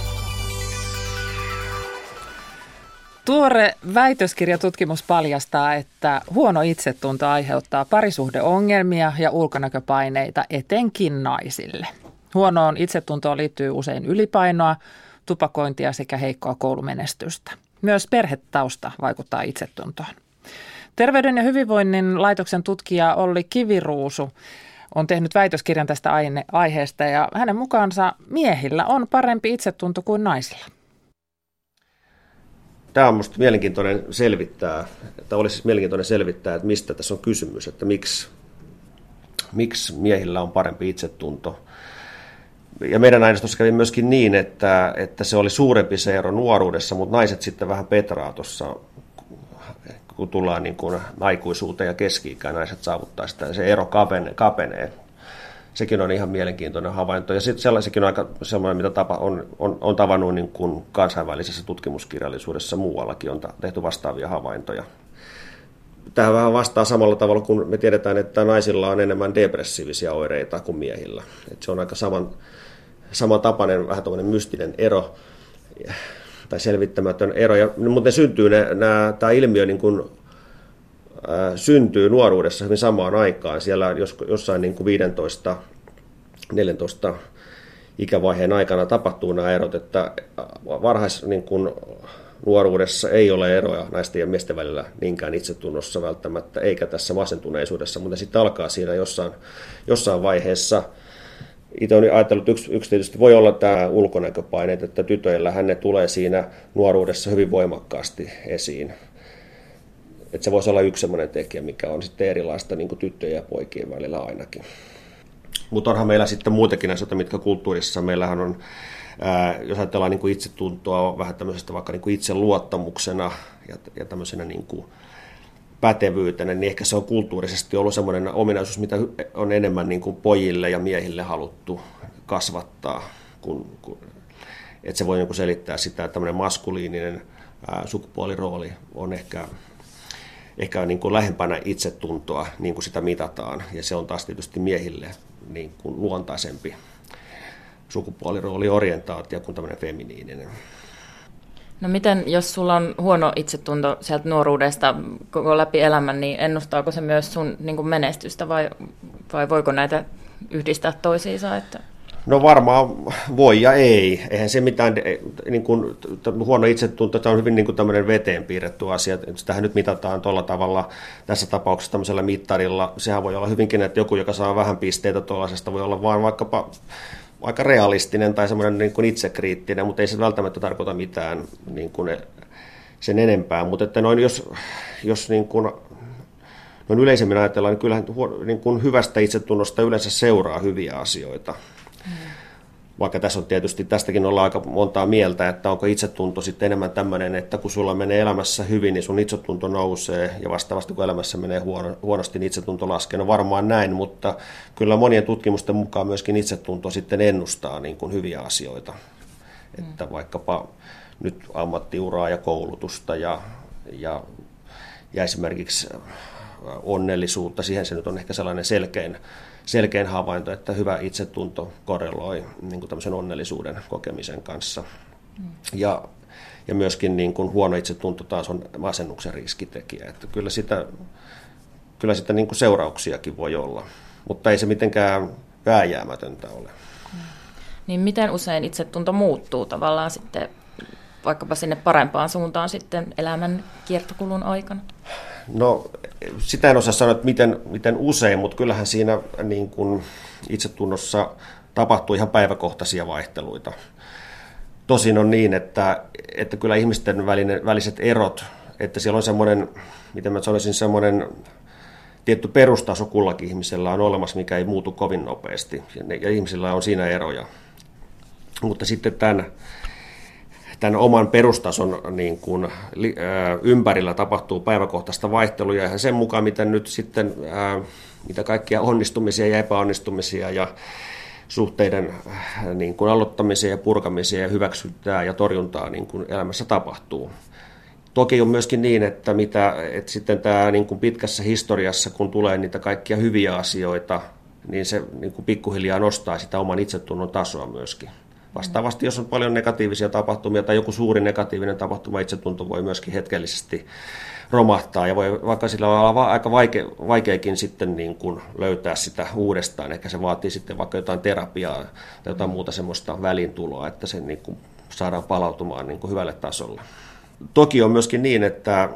Speaker 3: Tuore väitöskirjatutkimus paljastaa, että huono itsetunto aiheuttaa parisuhdeongelmia ja ulkonäköpaineita etenkin naisille. Huonoon itsetuntoon liittyy usein ylipainoa, tupakointia sekä heikkoa koulumenestystä. Myös perhetausta vaikuttaa itsetuntoon. Terveyden ja hyvinvoinnin laitoksen tutkija Olli Kiviruusu on tehnyt väitöskirjan tästä aiheesta ja hänen mukaansa miehillä on parempi itsetunto kuin naisilla.
Speaker 13: Tämä on minusta mielenkiintoinen selvittää, että mistä tässä on kysymys, että miksi miehillä on parempi itsetunto. Ja meidän aineistossa kävi myöskin niin, että se oli suurempi se ero nuoruudessa, mutta naiset sitten vähän petraa tuossa, kun tullaan niin kuin aikuisuuteen ja keski-ikään, naiset saavuttaa sitä, se ero kapenee. Sekin on ihan mielenkiintoinen havainto. Ja sitten sellaisenkin on aika sellainen, mitä on tavannut niin kuin kansainvälisessä tutkimuskirjallisuudessa muuallakin on tehty vastaavia havaintoja. Tähän vähän vastaa samalla tavalla, kun me tiedetään, että naisilla on enemmän depressiivisia oireita kuin miehillä. Et se on aika samantapainen, vähän tämmöinen mystinen ero tai selvittämätön ero. Mutta tämä ilmiö niin kuin, syntyy nuoruudessa hyvin samaan aikaan. Siellä jossain niin kuin 15-14 ikävaiheen aikana tapahtuu nämä erot, että niin kuin nuoruudessa ei ole eroja naisten ja miesten välillä niinkään itsetunnossa välttämättä, eikä tässä masentuneisuudessa, mutta sitten alkaa siinä jossain vaiheessa. Itse olen ajatellut, että yksi tietysti voi olla tämä ulkonäköpaineet, että tytöillähän ne tulee siinä nuoruudessa hyvin voimakkaasti esiin. Että se voisi olla yksi sellainen tekijä, mikä on sitten erilaista niin kuin tyttöjen ja poikien välillä ainakin. Mutta onhan meillä sitten muitakin asioita, mitkä kulttuurissa meillähän on, jos ajatellaan niin kuin itsetuntoa vähän tämmöisestä vaikka niin kuin itseluottamuksena ja tämmöisenä niin kuin pätevyytenä, niin ehkä se on kulttuurisesti ollut semmoinen ominaisuus, mitä on enemmän niin kuin pojille ja miehille haluttu kasvattaa. Että se voi niin kuin selittää sitä, että tämmöinen maskuliininen sukupuolirooli on ehkä ehkä niin kuin lähempänä itsetuntoa, niin kuin sitä mitataan. Ja se on taas tietysti miehille niin kuin luontaisempi sukupuolirooliorientaatio kuin tämmöinen feminiininen.
Speaker 14: No miten, jos sulla on huono itsetunto sieltä nuoruudesta koko läpi elämän, niin ennustaako se myös sun niin kuin menestystä vai voiko näitä yhdistää toisiinsa? Että...
Speaker 13: No varmaan voi ja ei. Eihän se mitään, niin kuin, huono itsetunto, tämä on hyvin niin kuin tämmöinen veteen piirretty asia. Sitähän nyt mitataan tuolla tavalla tässä tapauksessa tämmöisellä mittarilla. Sehän voi olla hyvinkin, että joku, joka saa vähän pisteitä tuollaisesta, voi olla vaan vaikkapa aika realistinen tai semmoinen niin kuin itsekriittinen, mutta ei se välttämättä tarkoita mitään niin kuin sen enempää. Mutta että noin, jos niin kuin, noin yleisemmin ajatellaan, niin kyllähän niin kuin hyvästä itsetunnosta yleensä seuraa hyviä asioita. Vaikka tässä on tietysti, tästäkin ollaan aika montaa mieltä, että onko itsetunto sitten enemmän tämmöinen, että kun sulla menee elämässä hyvin, niin sun itsetunto nousee, ja vastaavasti kun elämässä menee huonosti, niin itsetunto laskee. No varmaan näin, mutta kyllä monien tutkimusten mukaan myöskin itsetunto sitten ennustaa niin kuin hyviä asioita. Että vaikkapa nyt ammattiuraa ja koulutusta ja esimerkiksi onnellisuutta, siihen se nyt on ehkä sellainen selkein havainto, että hyvä itsetunto korreloi niin kuin tämmöisen onnellisuuden kokemisen kanssa. Ja myöskin niin kuin huono itsetunto taas on masennuksen riskitekijä. Että kyllä sitä niin kuin seurauksiakin voi olla, mutta ei se mitenkään vääjäämätöntä ole.
Speaker 14: Niin miten usein itsetunto muuttuu tavallaan sitten vaikkapa sinne parempaan suuntaan sitten elämän kiertokulun aikana?
Speaker 13: No sitä en osaa sanoa, että miten usein, mutta kyllähän siinä niin kuin itsetunnossa tapahtuu ihan päiväkohtaisia vaihteluita. Tosin on niin, että kyllä ihmisten väliset erot, että siellä on semmoinen, miten mä sanoisin, semmoinen tietty perustaso kullakin ihmisellä on olemassa, mikä ei muutu kovin nopeasti, ja ihmisillä on siinä eroja. Mutta sitten tämän oman perustason niin kuin, ympärillä tapahtuu päiväkohtaista vaihtelua, ja sen mukaan, miten nyt sitten, mitä kaikkia onnistumisia ja epäonnistumisia ja suhteiden niin kuin aloittamisia ja purkamisia ja hyväksyntää ja torjuntaa niin kuin elämässä tapahtuu. Toki on myöskin niin, että sitten tämä niin kuin pitkässä historiassa, kun tulee niitä kaikkia hyviä asioita, niin se niin kuin pikkuhiljaa nostaa sitä oman itsetunnon tasoa myöskin. Vastaavasti, jos on paljon negatiivisia tapahtumia tai joku suuri negatiivinen tapahtuma, itsetunto voi myöskin hetkellisesti romahtaa ja voi vaikka sillä olla aika vaikeakin sitten niin kuin löytää sitä uudestaan. Ehkä se vaatii sitten vaikka jotain terapiaa tai jotain muuta semmoista väliintuloa, että se niin kuin saadaan palautumaan niin kuin hyvälle tasolle. Toki on myöskin niin, että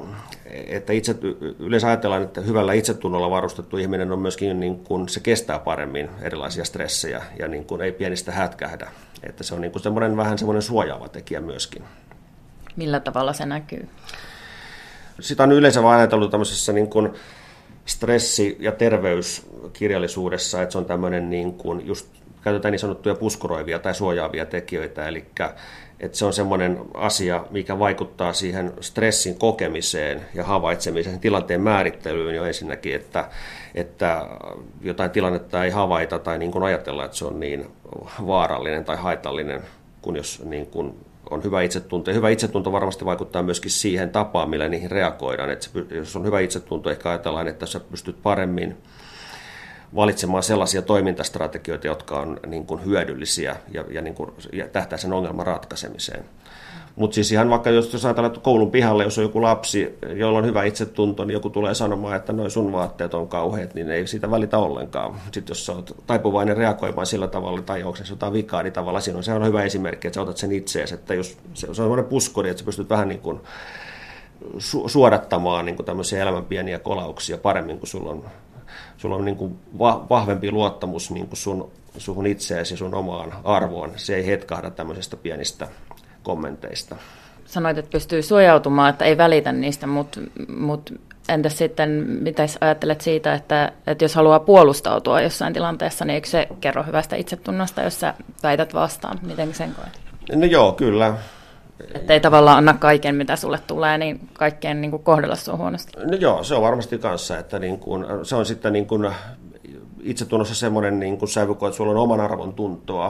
Speaker 13: yleensä ajatellaan, että hyvällä itsetunnolla varustettu ihminen on myöskin, niin kuin, se kestää paremmin erilaisia stressejä ja niin kuin ei pienistä hätkähdä. Että se on niin kuin vähän semmoinen suojaava tekijä myöskin.
Speaker 14: Millä tavalla se näkyy?
Speaker 13: Sitä on yleensä vaan ajatellut tämmöisessä niin kuin stressi- ja terveyskirjallisuudessa, että se on tämmöinen, niin kuin, just käytetään niin sanottuja puskuroivia tai suojaavia tekijöitä, eli että se on semmoinen asia, mikä vaikuttaa siihen stressin kokemiseen ja havaitsemiseen, tilanteen määrittelyyn jo ensinnäkin, että jotain tilannetta ei havaita tai niin kuin ajatella, että se on niin vaarallinen tai haitallinen, kun jos niin kuin on hyvä itsetunto. Ja hyvä itsetunto varmasti vaikuttaa myöskin siihen tapaan, millä niihin reagoidaan. Että jos on hyvä itsetunto, ehkä ajatellaan, että sä pystyt paremmin valitsemaan sellaisia toimintastrategioita, jotka on niin kuin hyödyllisiä ja niin kuin tähtää sen ongelman ratkaisemiseen. Mutta siis ihan vaikka jos ajatellaan, että koulun pihalle, jos on joku lapsi, jolla on hyvä itsetunto, niin joku tulee sanomaan, että noi sun vaatteet on kauheat, niin ei siitä välitä ollenkaan. Sitten jos sä oot taipuvainen reagoimaan sillä tavalla, tai onko se jotain vikaa, niin tavallaan se on hyvä esimerkki, että sä otat sen itseesi. Että jos se on sellainen puskuri, että sä pystyt vähän niin kuin suodattamaan niin kuin tämmöisiä elämän pieniä kolauksia paremmin, kun sulla on niin kuin vahvempi luottamus niin kuin suhun itseesi ja sun omaan arvoon. Se ei hetkahda tämmöisestä pienistä kommenteista.
Speaker 14: Sanoit, että pystyy suojautumaan, että ei välitä niistä, mutta entäs sitten, mitä ajattelet siitä, että jos haluaa puolustautua jossain tilanteessa, niin eikö se kerro hyvästä itsetunnosta, jos sä väität vastaan? Miten sen koet?
Speaker 13: No joo, kyllä.
Speaker 14: Että ei tavallaan anna kaiken, mitä sulle tulee, niin kaikkeen niin kuin kohdella sua huonosti.
Speaker 13: No joo, se on varmasti kanssa, että niin kuin, se on sitten niin kuin itsetunnossa semmoinen niin kuin sävy, että sulla on oman arvon tuntoa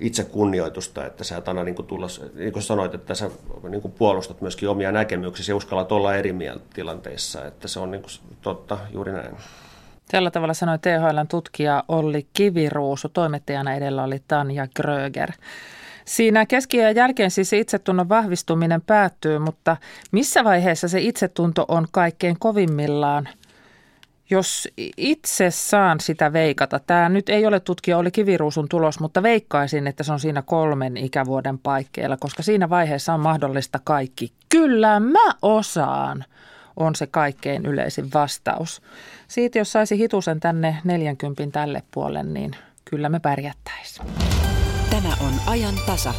Speaker 13: itsekunnioitusta, että sä et aina niin kuin tulla, niin kuin sanoit, että sä niin kuin puolustat myöskin omia näkemyksiä ja uskallat olla eri mieltä tilanteissa, että se on niin kuin totta juuri näin.
Speaker 3: Tällä tavalla sanoi THL:n tutkija Olli Kiviruusu, toimittajana edellä oli Tanja Gröger. Siinä keski-iän jälkeen siis itsetunnon vahvistuminen päättyy, mutta missä vaiheessa se itsetunto on kaikkein kovimmillaan? Jos itse saan sitä veikata, tämä nyt ei ole tutkija Olli Kiviruusun tulos, mutta veikkaisin, että se on siinä 3 ikävuoden paikkeilla, koska siinä vaiheessa on mahdollista kaikki. Kyllä mä osaan, on se kaikkein yleisin vastaus. Siitä jos saisi hitusen tänne 40 tälle puolelle, niin kyllä me pärjättäisiin.
Speaker 12: Tämä on ajan tasa.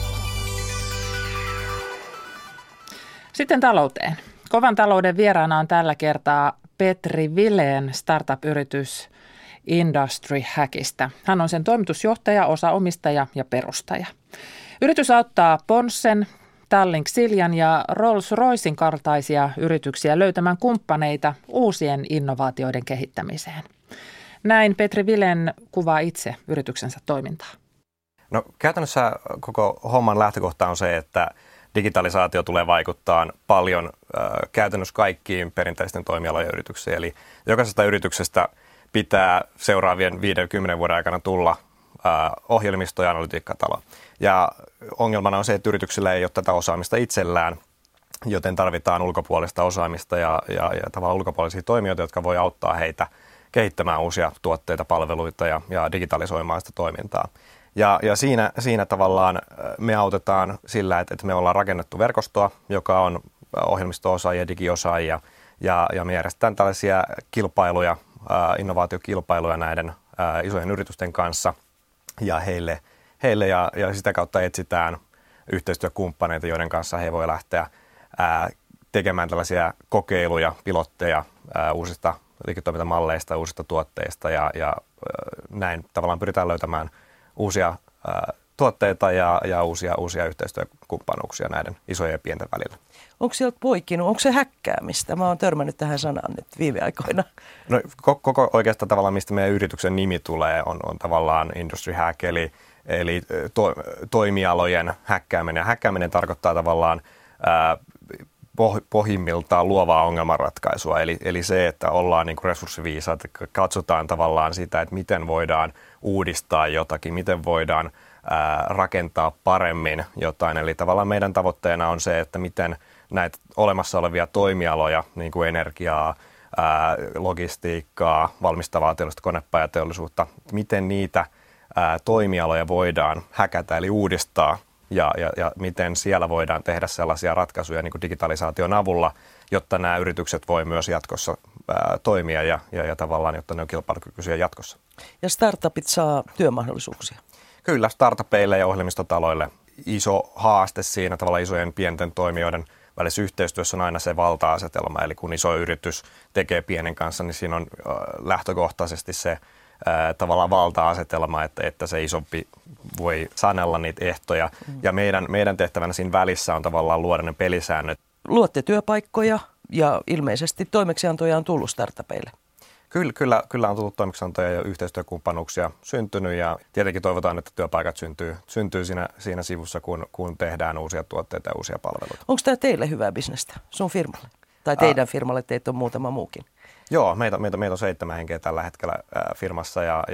Speaker 3: Sitten talouteen. Kovan talouden vieraana on tällä kertaa Petri Vilén startup-yritys Industry Hackista. Hän on sen toimitusjohtaja, osaomistaja ja perustaja. Yritys auttaa Ponssen, Tallink Siljan ja Rolls-Roycen kaltaisia yrityksiä löytämään kumppaneita uusien innovaatioiden kehittämiseen. Näin Petri Vilén kuvaa itse yrityksensä toimintaa.
Speaker 15: No käytännössä koko homman lähtökohta on se, että digitalisaatio tulee vaikuttaa paljon käytännössä kaikkiin perinteisten toimialojen yrityksiin. Eli jokaisesta yrityksestä pitää seuraavien 50 vuoden aikana tulla ohjelmisto- ja analytiikkatalo. Ja ongelmana on se, että yrityksillä ei ole tätä osaamista itsellään, joten tarvitaan ulkopuolista osaamista ja tavallaan ulkopuolisia toimijoita, jotka voi auttaa heitä kehittämään uusia tuotteita, palveluita ja digitalisoimaan sitä toimintaa. Ja siinä tavallaan me autetaan sillä, että me ollaan rakennettu verkostoa, joka on ohjelmisto-osaajia, digiosaajia, ja me järjestetään tällaisia kilpailuja, innovaatiokilpailuja näiden isojen yritysten kanssa, ja heille ja sitä kautta etsitään yhteistyökumppaneita, joiden kanssa he voi lähteä tekemään tällaisia kokeiluja, pilotteja uusista liiketoimintamalleista, uusista tuotteista, ja näin tavallaan pyritään löytämään uusia tuotteita ja uusia yhteistyökumppanuuksia näiden isojen ja pienten välillä.
Speaker 16: Onko sieltä poikinut, onko se häkkäämistä? Mä oon törmännyt tähän sanaan nyt viime aikoina.
Speaker 15: No, koko oikeastaan tavallaan, mistä meidän yrityksen nimi tulee, on tavallaan Industry Hack, eli toimialojen häkkääminen. Ja häkkääminen tarkoittaa tavallaan pohjimmiltaan luovaa ongelmanratkaisua, eli se, että ollaan niin kuin resurssiviisaat, katsotaan tavallaan sitä, että miten voidaan uudistaa jotakin, miten voidaan rakentaa paremmin jotain. Eli tavallaan meidän tavoitteena on se, että miten näitä olemassa olevia toimialoja, niin kuin energiaa, logistiikkaa, valmistavaa teollista konepajateollisuutta, miten niitä toimialoja voidaan häkätä eli uudistaa ja miten siellä voidaan tehdä sellaisia ratkaisuja niin kuin digitalisaation avulla, jotta nämä yritykset voi myös jatkossa toimia ja tavallaan, jotta ne on kilpailukykyisiä jatkossa.
Speaker 16: Ja startupit saa työmahdollisuuksia.
Speaker 15: Kyllä, startupeille ja ohjelmistotaloille iso haaste siinä tavallaan isojen pienten toimijoiden välisessä yhteistyössä on aina se valta-asetelma. Eli kun iso yritys tekee pienen kanssa, niin siinä on lähtökohtaisesti se tavallaan valta-asetelma, että se isompi voi sanella niitä ehtoja. Ja meidän tehtävänä siinä välissä on tavallaan luoda ne pelisäännöt.
Speaker 16: Luotte työpaikkoja ja ilmeisesti toimeksiantoja on tullut startupeille.
Speaker 15: Kyllä on tullut toimeksiantoja ja yhteistyökumppanuuksia syntynyt ja tietenkin toivotaan, että työpaikat syntyy siinä sivussa, kun tehdään uusia tuotteita ja uusia palveluita.
Speaker 16: Onko tämä teille hyvää bisnestä sun firmalle? Tai teidän firmalle, teitä on muutama muukin?
Speaker 15: Joo, meitä on 7 henkeä tällä hetkellä firmassa ja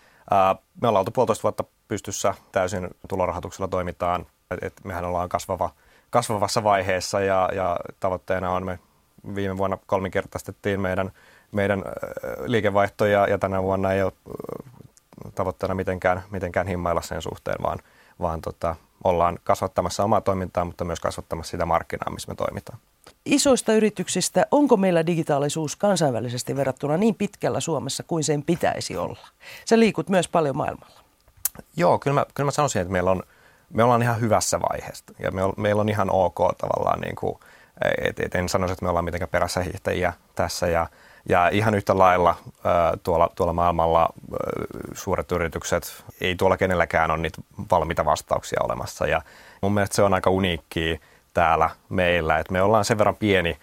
Speaker 15: me ollaan oltu 1,5 vuotta pystyssä, täysin tulorahoituksella toimitaan. Mehän ollaan kasvavassa vaiheessa ja tavoitteena on, me viime vuonna 3-kertaistettiin meidän liikevaihto ja tänä vuonna ei ole tavoitteena mitenkään himmailla sen suhteen, vaan ollaan kasvattamassa omaa toimintaa, mutta myös kasvattamassa sitä markkinaa, missä me toimitaan.
Speaker 16: Isoista yrityksistä, onko meillä digitaalisuus kansainvälisesti verrattuna niin pitkällä Suomessa kuin sen pitäisi olla? Sä liikut myös paljon maailmalla.
Speaker 15: Joo, kyllä mä sanoisin, että me ollaan ihan hyvässä vaiheessa ja meillä on ihan ok tavallaan, niin kuin, en sanoisi, että me ollaan mitenkään perässä hiihtäjiä tässä ja ihan yhtä lailla tuolla maailmalla suuret yritykset, ei tuolla kenelläkään ole niitä valmiita vastauksia olemassa. Ja mun mielestä se on aika uniikkia täällä meillä, että me ollaan sen verran pieni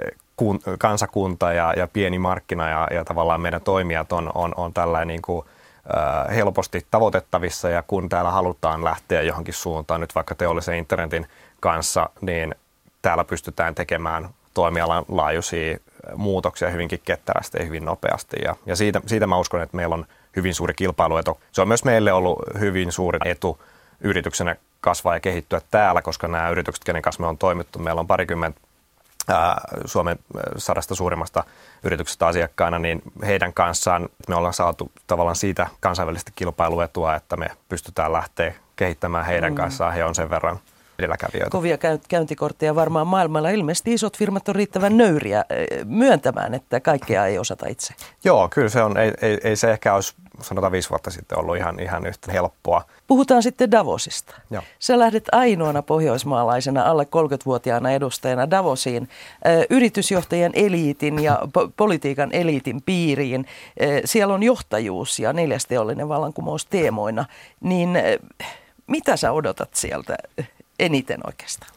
Speaker 15: kansakunta ja pieni markkina ja tavallaan meidän toimijat on tällainen niin kuin helposti tavoitettavissa, ja kun täällä halutaan lähteä johonkin suuntaan, nyt vaikka teollisen internetin kanssa, niin täällä pystytään tekemään toimialan laajuisia muutoksia hyvinkin ketterästi ja hyvin nopeasti. Ja siitä mä uskon, että meillä on hyvin suuri kilpailuetu. Se on myös meille ollut hyvin suuri etu yrityksenä kasvaa ja kehittyä täällä, koska nämä yritykset, kenen kanssa me on toimittu, meillä on 20 Suomen 100 suurimmasta yrityksestä asiakkaana, niin heidän kanssaan me ollaan saatu tavallaan siitä kansainvälistä kilpailuetua, että me pystytään lähteä kehittämään heidän kanssaan. He on sen verran edelläkävijöitä.
Speaker 16: Kovia käyntikortteja varmaan maailmalla. Ilmeisesti isot firmat on riittävän nöyriä myöntämään, että kaikkea ei osata itse.
Speaker 15: Joo, kyllä se on. Ei se ehkä olisi, sanotaan 5 vuotta sitten, ollut ihan yhtä helppoa.
Speaker 16: Puhutaan sitten Davosista.
Speaker 15: Joo.
Speaker 16: Sä lähdet ainoana pohjoismaalaisena alle 30-vuotiaana edustajana Davosiin, yritysjohtajien eliitin ja politiikan eliitin piiriin. Siellä on johtajuus ja 4. teollinen vallankumous teemoina. Niin mitä sä odotat sieltä eniten oikeastaan?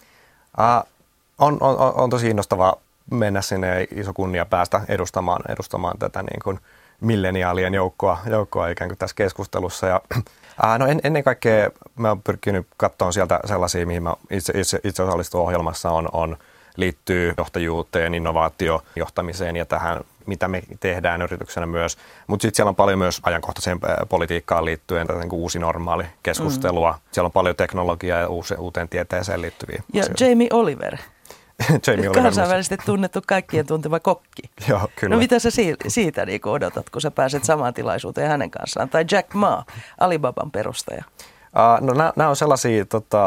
Speaker 15: On tosi innostavaa mennä sinne, iso kunnia päästä edustamaan tätä niin kuin milleniaalien joukkoa ikään kuin tässä keskustelussa. Ja, no ennen kaikkea mä oon pyrkinyt katsomaan sieltä sellaisia, mihin mä itse osallistun ohjelmassa, liittyy johtajuuteen, innovaatiojohtamiseen ja tähän, mitä me tehdään yrityksenä myös. Mutta sitten siellä on paljon myös ajankohtaiseen politiikkaan liittyen tätä niin uusi normaali keskustelua. Siellä on paljon teknologiaa ja uuteen tieteeseen liittyviä
Speaker 16: ja
Speaker 15: asioita.
Speaker 16: Jamie Oliver. Kansainvälisesti tunnettu kaikkien tunteva kokki.
Speaker 15: Joo, kyllä.
Speaker 16: No mitä sä siitä niin odotat, kun sä pääset samaan tilaisuuteen hänen kanssaan? Tai Jack Ma, Alibaban perustaja.
Speaker 15: No nämä on sellaisia,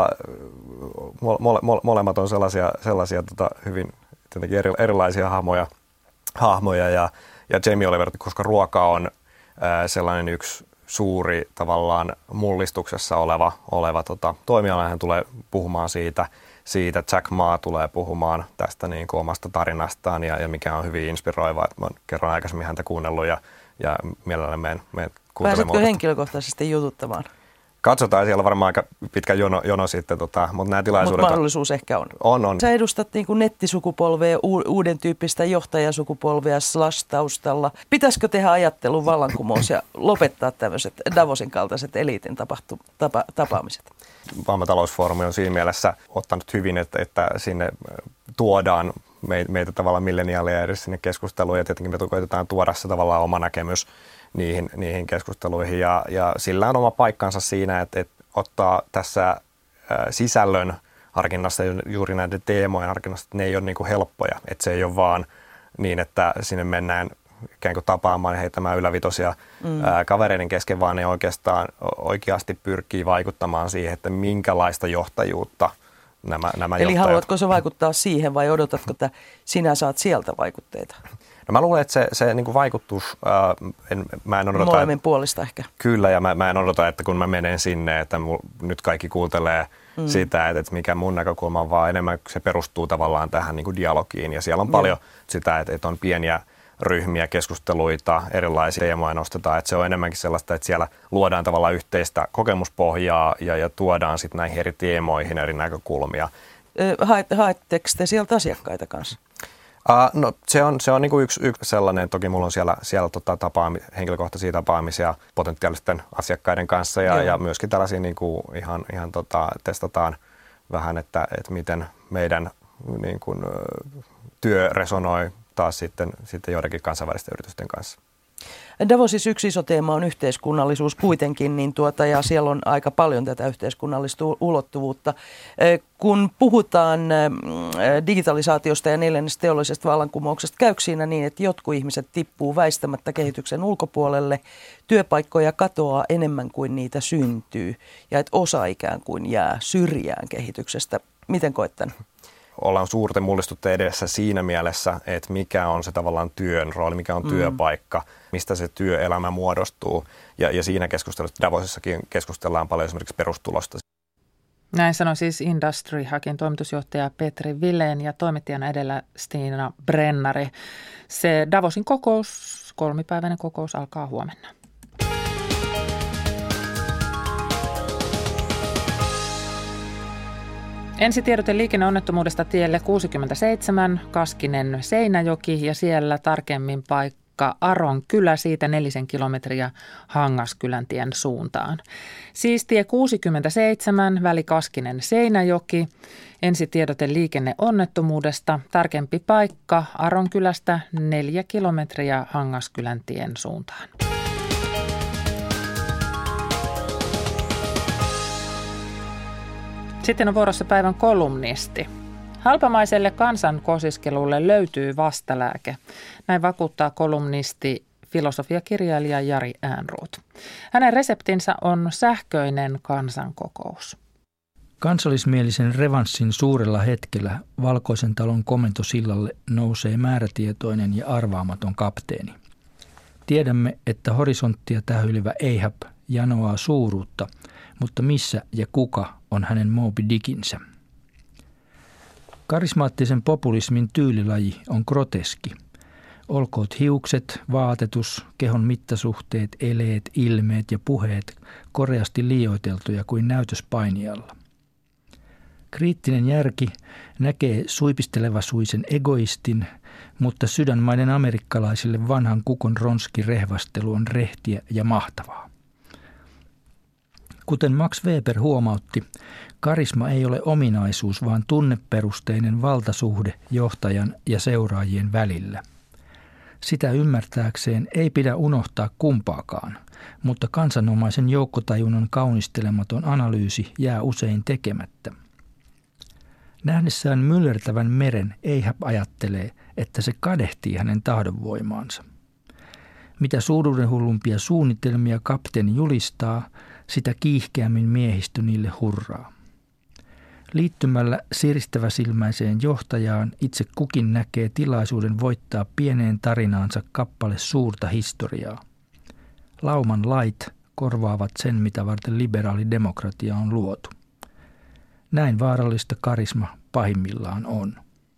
Speaker 15: molemmat on sellaisia hyvin erilaisia hahmoja ja Jamie Oliver, koska ruoka on sellainen yksi suuri tavallaan mullistuksessa oleva toimiala, hän tulee puhumaan siitä. Jack Ma tulee puhumaan tästä niin kuin omasta tarinastaan ja mikä on hyvin inspiroivaa. Mä kerron aikaisemmin häntä kuunnellut ja mielelläni menen kuuntelemaan.
Speaker 16: Pääsetkö henkilökohtaisesti jututtamaan?
Speaker 15: Katsotaan, siellä on varmaan aika pitkä jono sitten, mutta nämä tilaisuudet...
Speaker 16: Mutta mahdollisuus ehkä on.
Speaker 15: On.
Speaker 16: Sä edustat niin kuin nettisukupolvea, uuden tyyppistä johtajasukupolvea taustalla. Pitäisikö tehdä ajattelun vallankumous ja lopettaa tämmöiset Davosin kaltaiset eliitin tapaamiset?
Speaker 15: Maailman talousfoorumi on siinä mielessä ottanut hyvin, että sinne tuodaan meitä tavallaan milleniaaleja edes sinne keskusteluun, ja tietenkin me koitetaan tuoda se tavallaan oma näkemys niihin keskusteluihin, ja sillä on oma paikkansa siinä, että ottaa tässä sisällön harkinnassa juuri näiden teemojen harkinnassa, että ne ei ole niin kuin helppoja, että se ei ole vaan niin, että sinne mennään ikään kuin tapaamaan ja heittämään ylävitosia kavereiden kesken, vaan ne oikeasti pyrkii vaikuttamaan siihen, että minkälaista johtajuutta nämä johtajat.
Speaker 16: Eli haluatko se vaikuttaa siihen vai odotatko, että sinä saat sieltä vaikutteita?
Speaker 15: No mä luulen, että se niin kuin vaikutus, mä en odota...
Speaker 16: Molemmin puolista ehkä.
Speaker 15: Kyllä, ja mä en odota, että kun mä menen sinne, että nyt kaikki kuuntelee sitä, että mikä mun näkökulma on, vaan enemmän se perustuu tavallaan tähän niin kuin dialogiin. Ja siellä on paljon sitä, että on pieniä ryhmiä, keskusteluita, erilaisia teemoja nostetaan. Että se on enemmänkin sellaista, että siellä luodaan tavallaan yhteistä kokemuspohjaa ja tuodaan sitten näihin eri teemoihin eri näkökulmia.
Speaker 16: Haetteko te sieltä asiakkaita kanssa?
Speaker 15: No se on niin kuin yksi sellainen, toki mulla on siellä henkilökohtaisia tapaamisia potentiaalisten asiakkaiden kanssa ja myöskin tällaisia niin kuin ihan testataan vähän, että miten meidän niin kuin, työ resonoi taas sitten joidenkin kansainvälisten yritysten kanssa.
Speaker 16: Davosissa yksi iso teema on yhteiskunnallisuus kuitenkin, niin ja siellä on aika paljon tätä yhteiskunnallista ulottuvuutta. Kun puhutaan digitalisaatiosta ja 4. teollisesta vallankumouksesta, käykö siinä niin, että jotkut ihmiset tippuu väistämättä kehityksen ulkopuolelle, työpaikkoja katoaa enemmän kuin niitä syntyy ja että osa ikään kuin jää syrjään kehityksestä. Miten koet tämän?
Speaker 15: Ollaan suurten mullistusten edessä siinä mielessä, että mikä on se tavallaan työn rooli, mikä on työpaikka, mistä se työelämä muodostuu. Ja siinä keskustelussa Davosissakin keskustellaan paljon esimerkiksi perustulosta.
Speaker 3: Näin sanoi siis Industry Hackin toimitusjohtaja Petri Vilén ja toimittajana edellä Stina Brennari. Se Davosin kokous, 3-päiväinen kokous alkaa huomenna. Ensitiedote liikenneonnettomuudesta tielle 67, Kaskinen Seinäjoki ja siellä tarkemmin paikka Aron kylä, siitä 4 kilometriä Hangaskylän-tien suuntaan. Siis tie 67, väli Kaskinen-Seinäjoki. Ensitiedote liikenneonnettomuudesta. Tarkempi paikka Aron kylästä 4 kilometriä Hangaskylän-tien suuntaan. Sitten on vuorossa päivän kolumnisti. Halpamaiselle kansankosiskelulle löytyy vastalääke. Näin vakuuttaa kolumnisti, filosofiakirjailija Jari Ehrnrooth. Hänen reseptinsä on sähköinen kansankokous.
Speaker 17: Kansallismielisen revanssin suurella hetkellä Valkoisen talon komentosillalle nousee määrätietoinen ja arvaamaton kapteeni. Tiedämme, että horisonttia tähyilevä Ahab janoaa suuruutta, mutta missä ja kuka on hänen Moby Dickinsä? Karismaattisen populismin tyylilaji on groteski. Olkoot hiukset, vaatetus, kehon mittasuhteet, eleet, ilmeet ja puheet koreasti liioiteltuja kuin näytöspainialla. Kriittinen järki näkee suipistelevasuisen egoistin, mutta sydänmaiden amerikkalaisille vanhan kukon ronski rehvastelu on rehtiä ja mahtavaa. Kuten Max Weber huomautti, karisma ei ole ominaisuus, vaan tunneperusteinen valtasuhde johtajan ja seuraajien välillä. Sitä ymmärtääkseen ei pidä unohtaa kumpaakaan, mutta kansanomaisen joukkotajunnan kaunistelematon analyysi jää usein tekemättä. Nähdessään myllertävän meren Ahab ajattelee, että se kadehtii hänen tahdonvoimaansa. Mitä suuruudenhullumpia suunnitelmia kapteeni julistaa, sitä kiihkeämmin miehistö niille hurraa. Liittymällä siristäväsilmäiseen johtajaan itse kukin näkee tilaisuuden voittaa pieneen tarinaansa kappale suurta historiaa. Lauman lait korvaavat sen, mitä varten liberaali demokratia on luotu. Näin vaarallista karisma pahimmillaan on.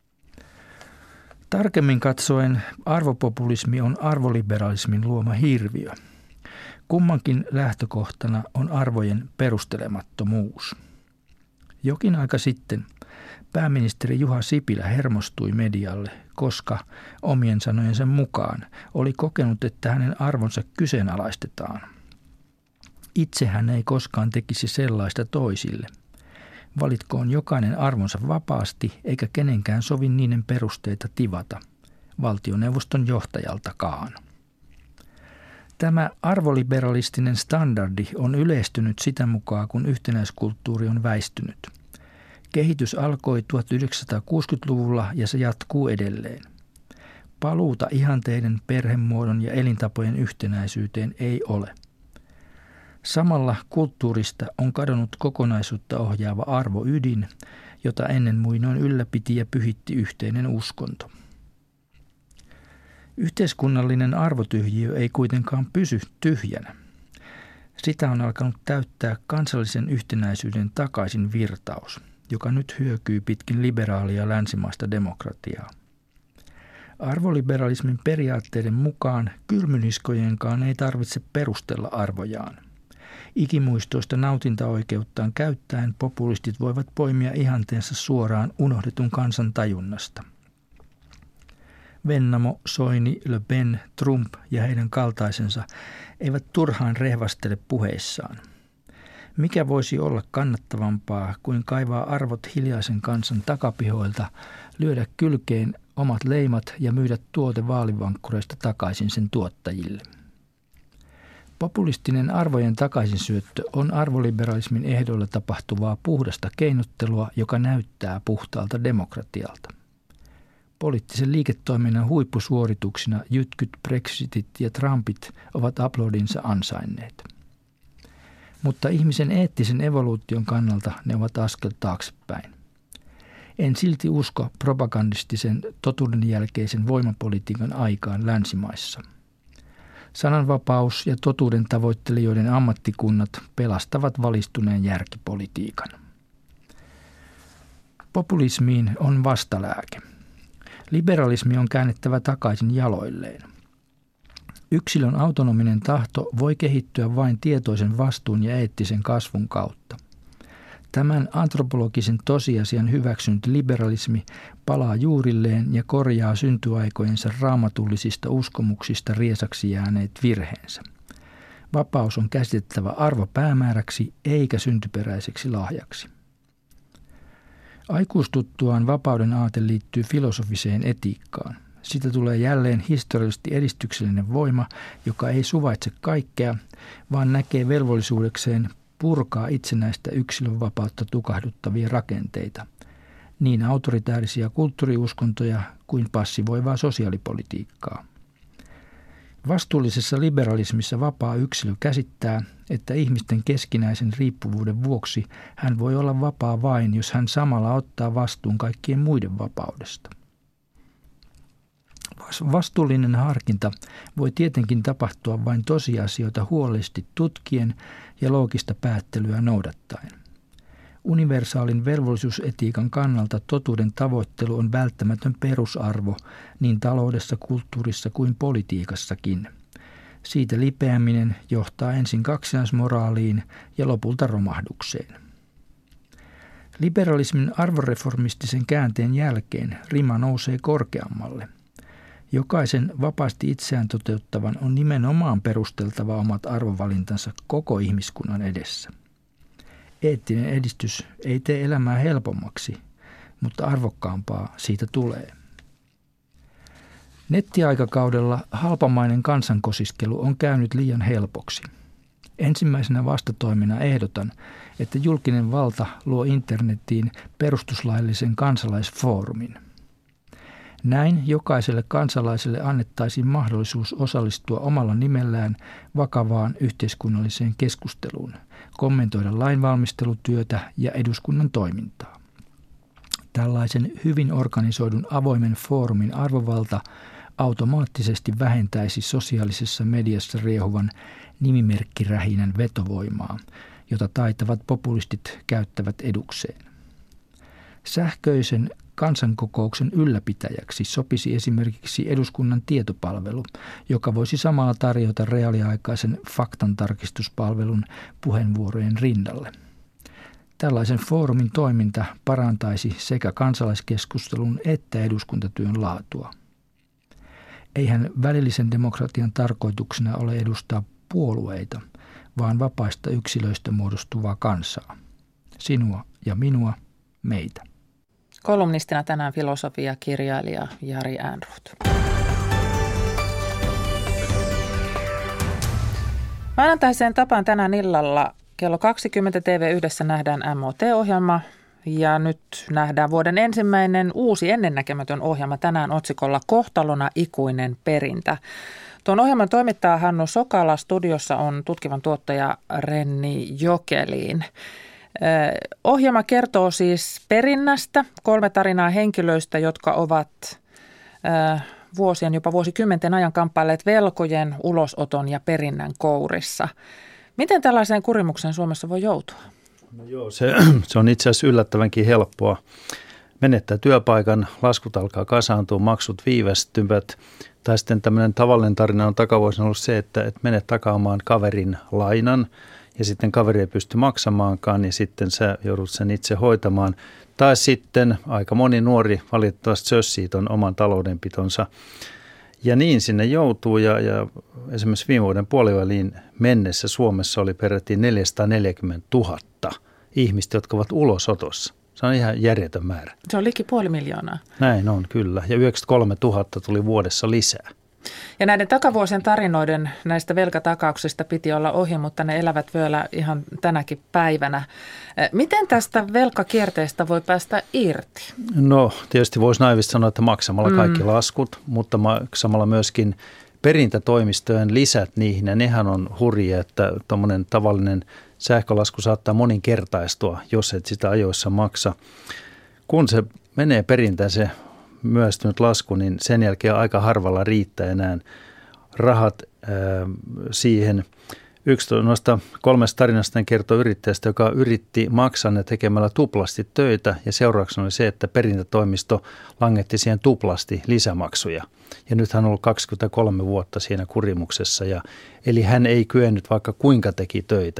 Speaker 17: Tarkemmin katsoen arvopopulismi on arvoliberalismin luoma hirviö. Kummankin lähtökohtana on arvojen perustelemattomuus. Jokin aika sitten pääministeri Juha Sipilä hermostui medialle, koska omien sanojensa mukaan oli kokenut, että hänen arvonsa kyseenalaistetaan. Itse hän ei koskaan tekisi sellaista toisille. Valitkoon jokainen arvonsa vapaasti, eikä kenenkään sovi niiden perusteita tivata, valtioneuvoston johtajaltakaan. Tämä arvoliberalistinen standardi on yleistynyt sitä mukaan, kun yhtenäiskulttuuri on väistynyt. Kehitys alkoi 1960-luvulla ja se jatkuu edelleen. Paluuta ihanteiden, perhemuodon ja elintapojen yhtenäisyyteen ei ole. Samalla kulttuurista on kadonnut kokonaisuutta ohjaava arvoydin, jota ennen muinoin ylläpiti ja pyhitti yhteinen uskonto. Yhteiskunnallinen arvotyhjiö ei kuitenkaan pysy tyhjänä. Sitä on alkanut täyttää kansallisen yhtenäisyyden takaisin virtaus, joka nyt hyökyy pitkin liberaalia länsimaista demokratiaa. Arvoliberalismin periaatteiden mukaan kylmyniskojenkaan ei tarvitse perustella arvojaan. Ikimuistoista nautintaoikeuttaan käyttäen populistit voivat poimia ihanteensa suoraan unohdetun kansan tajunnasta. Vennamo, Soini, Le Pen, Trump ja heidän kaltaisensa eivät turhaan rehvastele puheissaan. Mikä voisi olla kannattavampaa kuin kaivaa arvot hiljaisen kansan takapihoilta, lyödä kylkeen omat leimat ja myydä tuote vaalivankkureista takaisin sen tuottajille? Populistinen arvojen takaisinsyöttö on arvoliberalismin ehdoilla tapahtuvaa puhdasta keinottelua, joka näyttää puhtaalta demokratialta. Poliittisen liiketoiminnan huippusuorituksina jytkyt, Brexitit ja Trumpit ovat aplodinsa ansainneet. Mutta ihmisen eettisen evoluution kannalta ne ovat askel taaksepäin. En silti usko propagandistisen totuuden jälkeisen voimapolitiikan aikaan länsimaissa. Sananvapaus ja totuuden tavoittelijoiden ammattikunnat pelastavat valistuneen järkipolitiikan. Populismiin on vastalääke. Liberalismi on käännettävä takaisin jaloilleen. Yksilön autonominen tahto voi kehittyä vain tietoisen vastuun ja eettisen kasvun kautta. Tämän antropologisen tosiasian hyväksynyt liberalismi palaa juurilleen ja korjaa syntyaikojensa raamatullisista uskomuksista riesaksi jääneet virheensä. Vapaus on käsitettävä arvopäämääräksi eikä syntyperäiseksi lahjaksi. Aikuistuttuaan vapauden aate liittyy filosofiseen etiikkaan. Siitä tulee jälleen historiallisesti edistyksellinen voima, joka ei suvaitse kaikkea, vaan näkee velvollisuudekseen purkaa itsenäistä yksilönvapautta tukahduttavia rakenteita, niin autoritäärisiä kulttuuriuskontoja kuin passivoivaa sosiaalipolitiikkaa. Vastuullisessa liberalismissa vapaa yksilö käsittää, että ihmisten keskinäisen riippuvuuden vuoksi hän voi olla vapaa vain, jos hän samalla ottaa vastuun kaikkien muiden vapaudesta. Vastuullinen harkinta voi tietenkin tapahtua vain tosiasioita huolellisesti tutkien ja loogista päättelyä noudattaen. Universaalin velvollisuusetiikan kannalta totuuden tavoittelu on välttämätön perusarvo niin taloudessa, kulttuurissa kuin politiikassakin. Siitä lipeäminen johtaa ensin kaksinaismoraaliin ja lopulta romahdukseen. Liberalismin arvoreformistisen käänteen jälkeen rima nousee korkeammalle. Jokaisen vapaasti itseään toteuttavan on nimenomaan perusteltava omat arvovalintansa koko ihmiskunnan edessä. Eettinen edistys ei tee elämää helpommaksi, mutta arvokkaampaa siitä tulee. Nettiaikakaudella halpamainen kansankosiskelu on käynyt liian helpoksi. Ensimmäisenä vastatoimena ehdotan, että julkinen valta luo internetiin perustuslaillisen kansalaisfoorumin. Näin jokaiselle kansalaiselle annettaisiin mahdollisuus osallistua omalla nimellään vakavaan yhteiskunnalliseen keskusteluun, kommentoida lainvalmistelutyötä ja eduskunnan toimintaa. Tällaisen hyvin organisoidun avoimen foorumin arvovalta automaattisesti vähentäisi sosiaalisessa mediassa riehuvan nimimerkkirähinän vetovoimaa, jota taitavat populistit käyttävät edukseen. Sähköisen kansankokouksen ylläpitäjäksi sopisi esimerkiksi eduskunnan tietopalvelu, joka voisi samalla tarjota reaaliaikaisen faktantarkistuspalvelun puheenvuorojen rinnalle. Tällaisen foorumin toiminta parantaisi sekä kansalaiskeskustelun että eduskuntatyön laatua. Eihän välillisen demokratian tarkoituksena ole edustaa puolueita, vaan vapaista yksilöistä muodostuvaa kansaa. Sinua ja minua, meitä.
Speaker 3: Kolumnistina tänään filosofia-kirjailija Jari Ehrnrooth. Maanantaiseen tapaan tänään illalla kello 20 TV1 nähdään MOT-ohjelma ja nyt nähdään vuoden ensimmäinen uusi ennennäkemätön ohjelma tänään otsikolla Kohtalona ikuinen perintä. Tuon ohjelman toimittaa Hannu Sokala, studiossa on tutkivan tuottaja Renni Jokeliin. Ohjelma kertoo siis perinnästä, 3 tarinaa henkilöistä, jotka ovat vuosien, jopa vuosikymmenten ajan kamppailleet velkojen, ulosoton ja perinnän kourissa. Miten tällaiseen kurimukseen Suomessa voi joutua?
Speaker 18: No joo, se on itse asiassa yllättävänkin helppoa. Menettää työpaikan, laskut alkaa kasaantua, maksut viivästyvät. Tai sitten tämmöinen tavallinen tarina on takavuosina ollut se, että menet takaamaan kaverin lainan ja sitten kaveri ei pysty maksamaankaan, niin sitten sä joudut sen itse hoitamaan. Tai sitten aika moni nuori valitettavasti sössii ton oman taloudenpitonsa. Ja niin sinne joutuu ja esimerkiksi viime vuoden puoliväliin mennessä Suomessa oli peräti 440 000 ihmistä, jotka ovat ulosotossa. Se on ihan järjetön määrä.
Speaker 3: Se on liki 500 000.
Speaker 18: Näin on kyllä ja 93 000 tuli vuodessa lisää.
Speaker 3: Ja näiden takavuosien tarinoiden näistä velkatakauksista piti olla ohi, mutta ne elävät vielä ihan tänäkin päivänä. Miten tästä velkakierteestä voi päästä irti?
Speaker 18: No tietysti voisi naivisti sanoa, että maksamalla kaikki laskut, mutta maksamalla myöskin perintätoimistojen lisät niihin. Ja nehän on hurjia, että tuommoinen tavallinen sähkölasku saattaa moninkertaistua, jos et sitä ajoissa maksa. Kun se menee perintään se myöstynyt lasku, niin sen jälkeen aika harvalla riittää enää rahat siihen. Yksi noista 3 tarinasta kertoo yrittäjästä, joka yritti maksaa ne tekemällä tuplasti töitä ja seurauksena oli se, että perintätoimisto langetti siihen tuplasti lisämaksuja. Ja nyt hän on ollut 23 vuotta siinä kurimuksessa eli hän ei kyennyt vaikka kuinka teki töitä,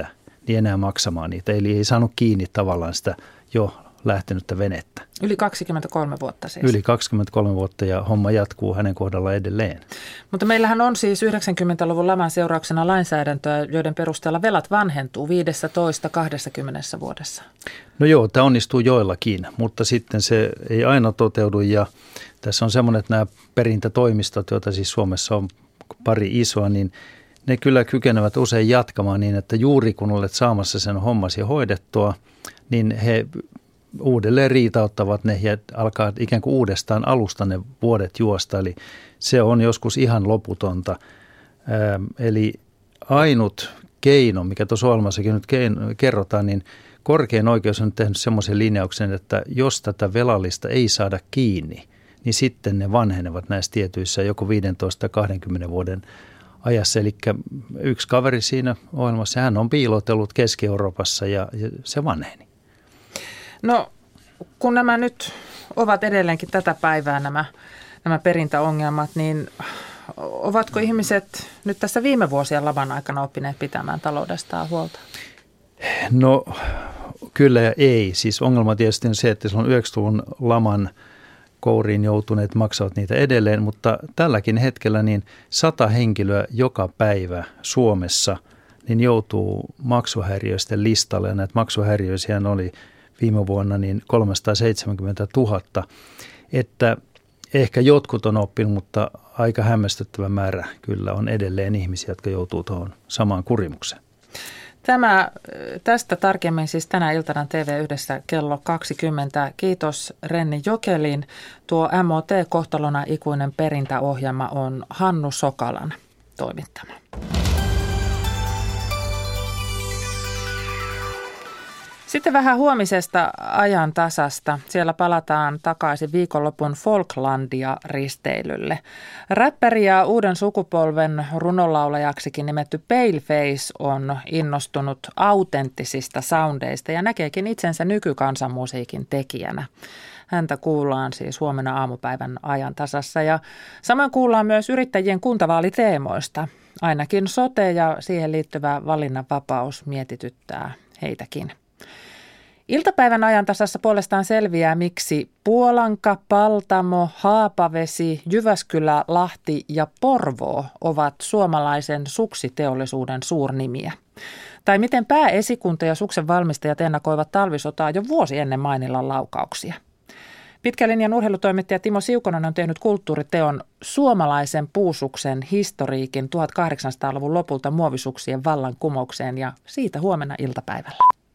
Speaker 18: niin enää maksamaan niitä. Eli ei saanut kiinni tavallaan sitä jo lähtenyttä venettä.
Speaker 3: Yli 23 vuotta siis.
Speaker 18: Yli 23 vuotta ja homma jatkuu hänen kohdalla edelleen.
Speaker 3: Mutta meillähän on siis 90-luvun laman seurauksena lainsäädäntöä, joiden perusteella velat vanhentuu 15-20 vuodessa. No
Speaker 18: joo, tämä onnistuu joillakin, mutta sitten se ei aina toteudu ja tässä on semmoinen, että nämä perintätoimistot, joita siis Suomessa on pari isoa, niin ne kyllä kykenevät usein jatkamaan niin, että juuri kun olet saamassa sen hommasi hoidettua, niin he uudelleen riitauttavat ne ja alkaa ikään kuin uudestaan alusta ne vuodet juosta. Eli se on joskus ihan loputonta. Eli ainut keino, mikä tuossa ohjelmassakin nyt kerrotaan, niin korkein oikeus on tehnyt semmoisen linjauksen, että jos tätä velallista ei saada kiinni, niin sitten ne vanhenevat näissä tietyissä joko 15-20 vuoden ajassa. Eli yksi kaveri siinä ohjelmassa, hän on piilotellut Keski-Euroopassa ja se vanheni.
Speaker 3: No, kun nämä nyt ovat edelleenkin tätä päivää nämä perintäongelmat, niin ovatko ihmiset nyt tässä viime vuosien laman aikana oppineet pitämään taloudestaan huolta?
Speaker 18: No kyllä ja ei. Siis ongelma tietysti on se, että silloin 90-luvun laman kouriin joutuneet maksavat niitä edelleen, mutta tälläkin hetkellä niin 100 henkilöä joka päivä Suomessa niin joutuu maksuhäiriöisten listalle ja näitä maksuhäiriöisiä oli viime vuonna niin 370 000, että ehkä jotkut on oppinut, mutta aika hämmästyttävä määrä kyllä on edelleen ihmisiä, jotka joutuu tuohon samaan kurimukseen.
Speaker 3: Tästä tarkemmin siis tänä iltana TV1 kello 20. Kiitos Renni Jokelin. Tuo MOT Kohtalona ikuinen perintäohjelma on Hannu Sokalan toimittama. Sitten vähän huomisesta ajan tasasta. Siellä palataan takaisin viikonlopun Folklandia-risteilylle. Räppäri ja uuden sukupolven runolaulajaksikin nimetty Paleface on innostunut autenttisista soundeista ja näkeekin itsensä nykykansanmusiikin tekijänä. Häntä kuullaan siis huomenna aamupäivän ajan tasassa ja samoin kuullaan myös yrittäjien kuntavaaliteemoista. Ainakin sote ja siihen liittyvä valinnanvapaus mietityttää heitäkin. Iltapäivän ajantasassa puolestaan selviää, miksi Puolanka, Paltamo, Haapavesi, Jyväskylä, Lahti ja Porvoo ovat suomalaisen suksiteollisuuden suurnimiä. Tai miten pääesikunta ja suksen valmistajat ennakoivat talvisotaa jo vuosi ennen Mainilan laukauksia. Pitkän linjan urheilutoimittaja Timo Siukonen on tehnyt kulttuuriteon suomalaisen puusuksen historiikin 1800-luvun lopulta muovisuksien vallankumoukseen ja siitä huomenna iltapäivällä.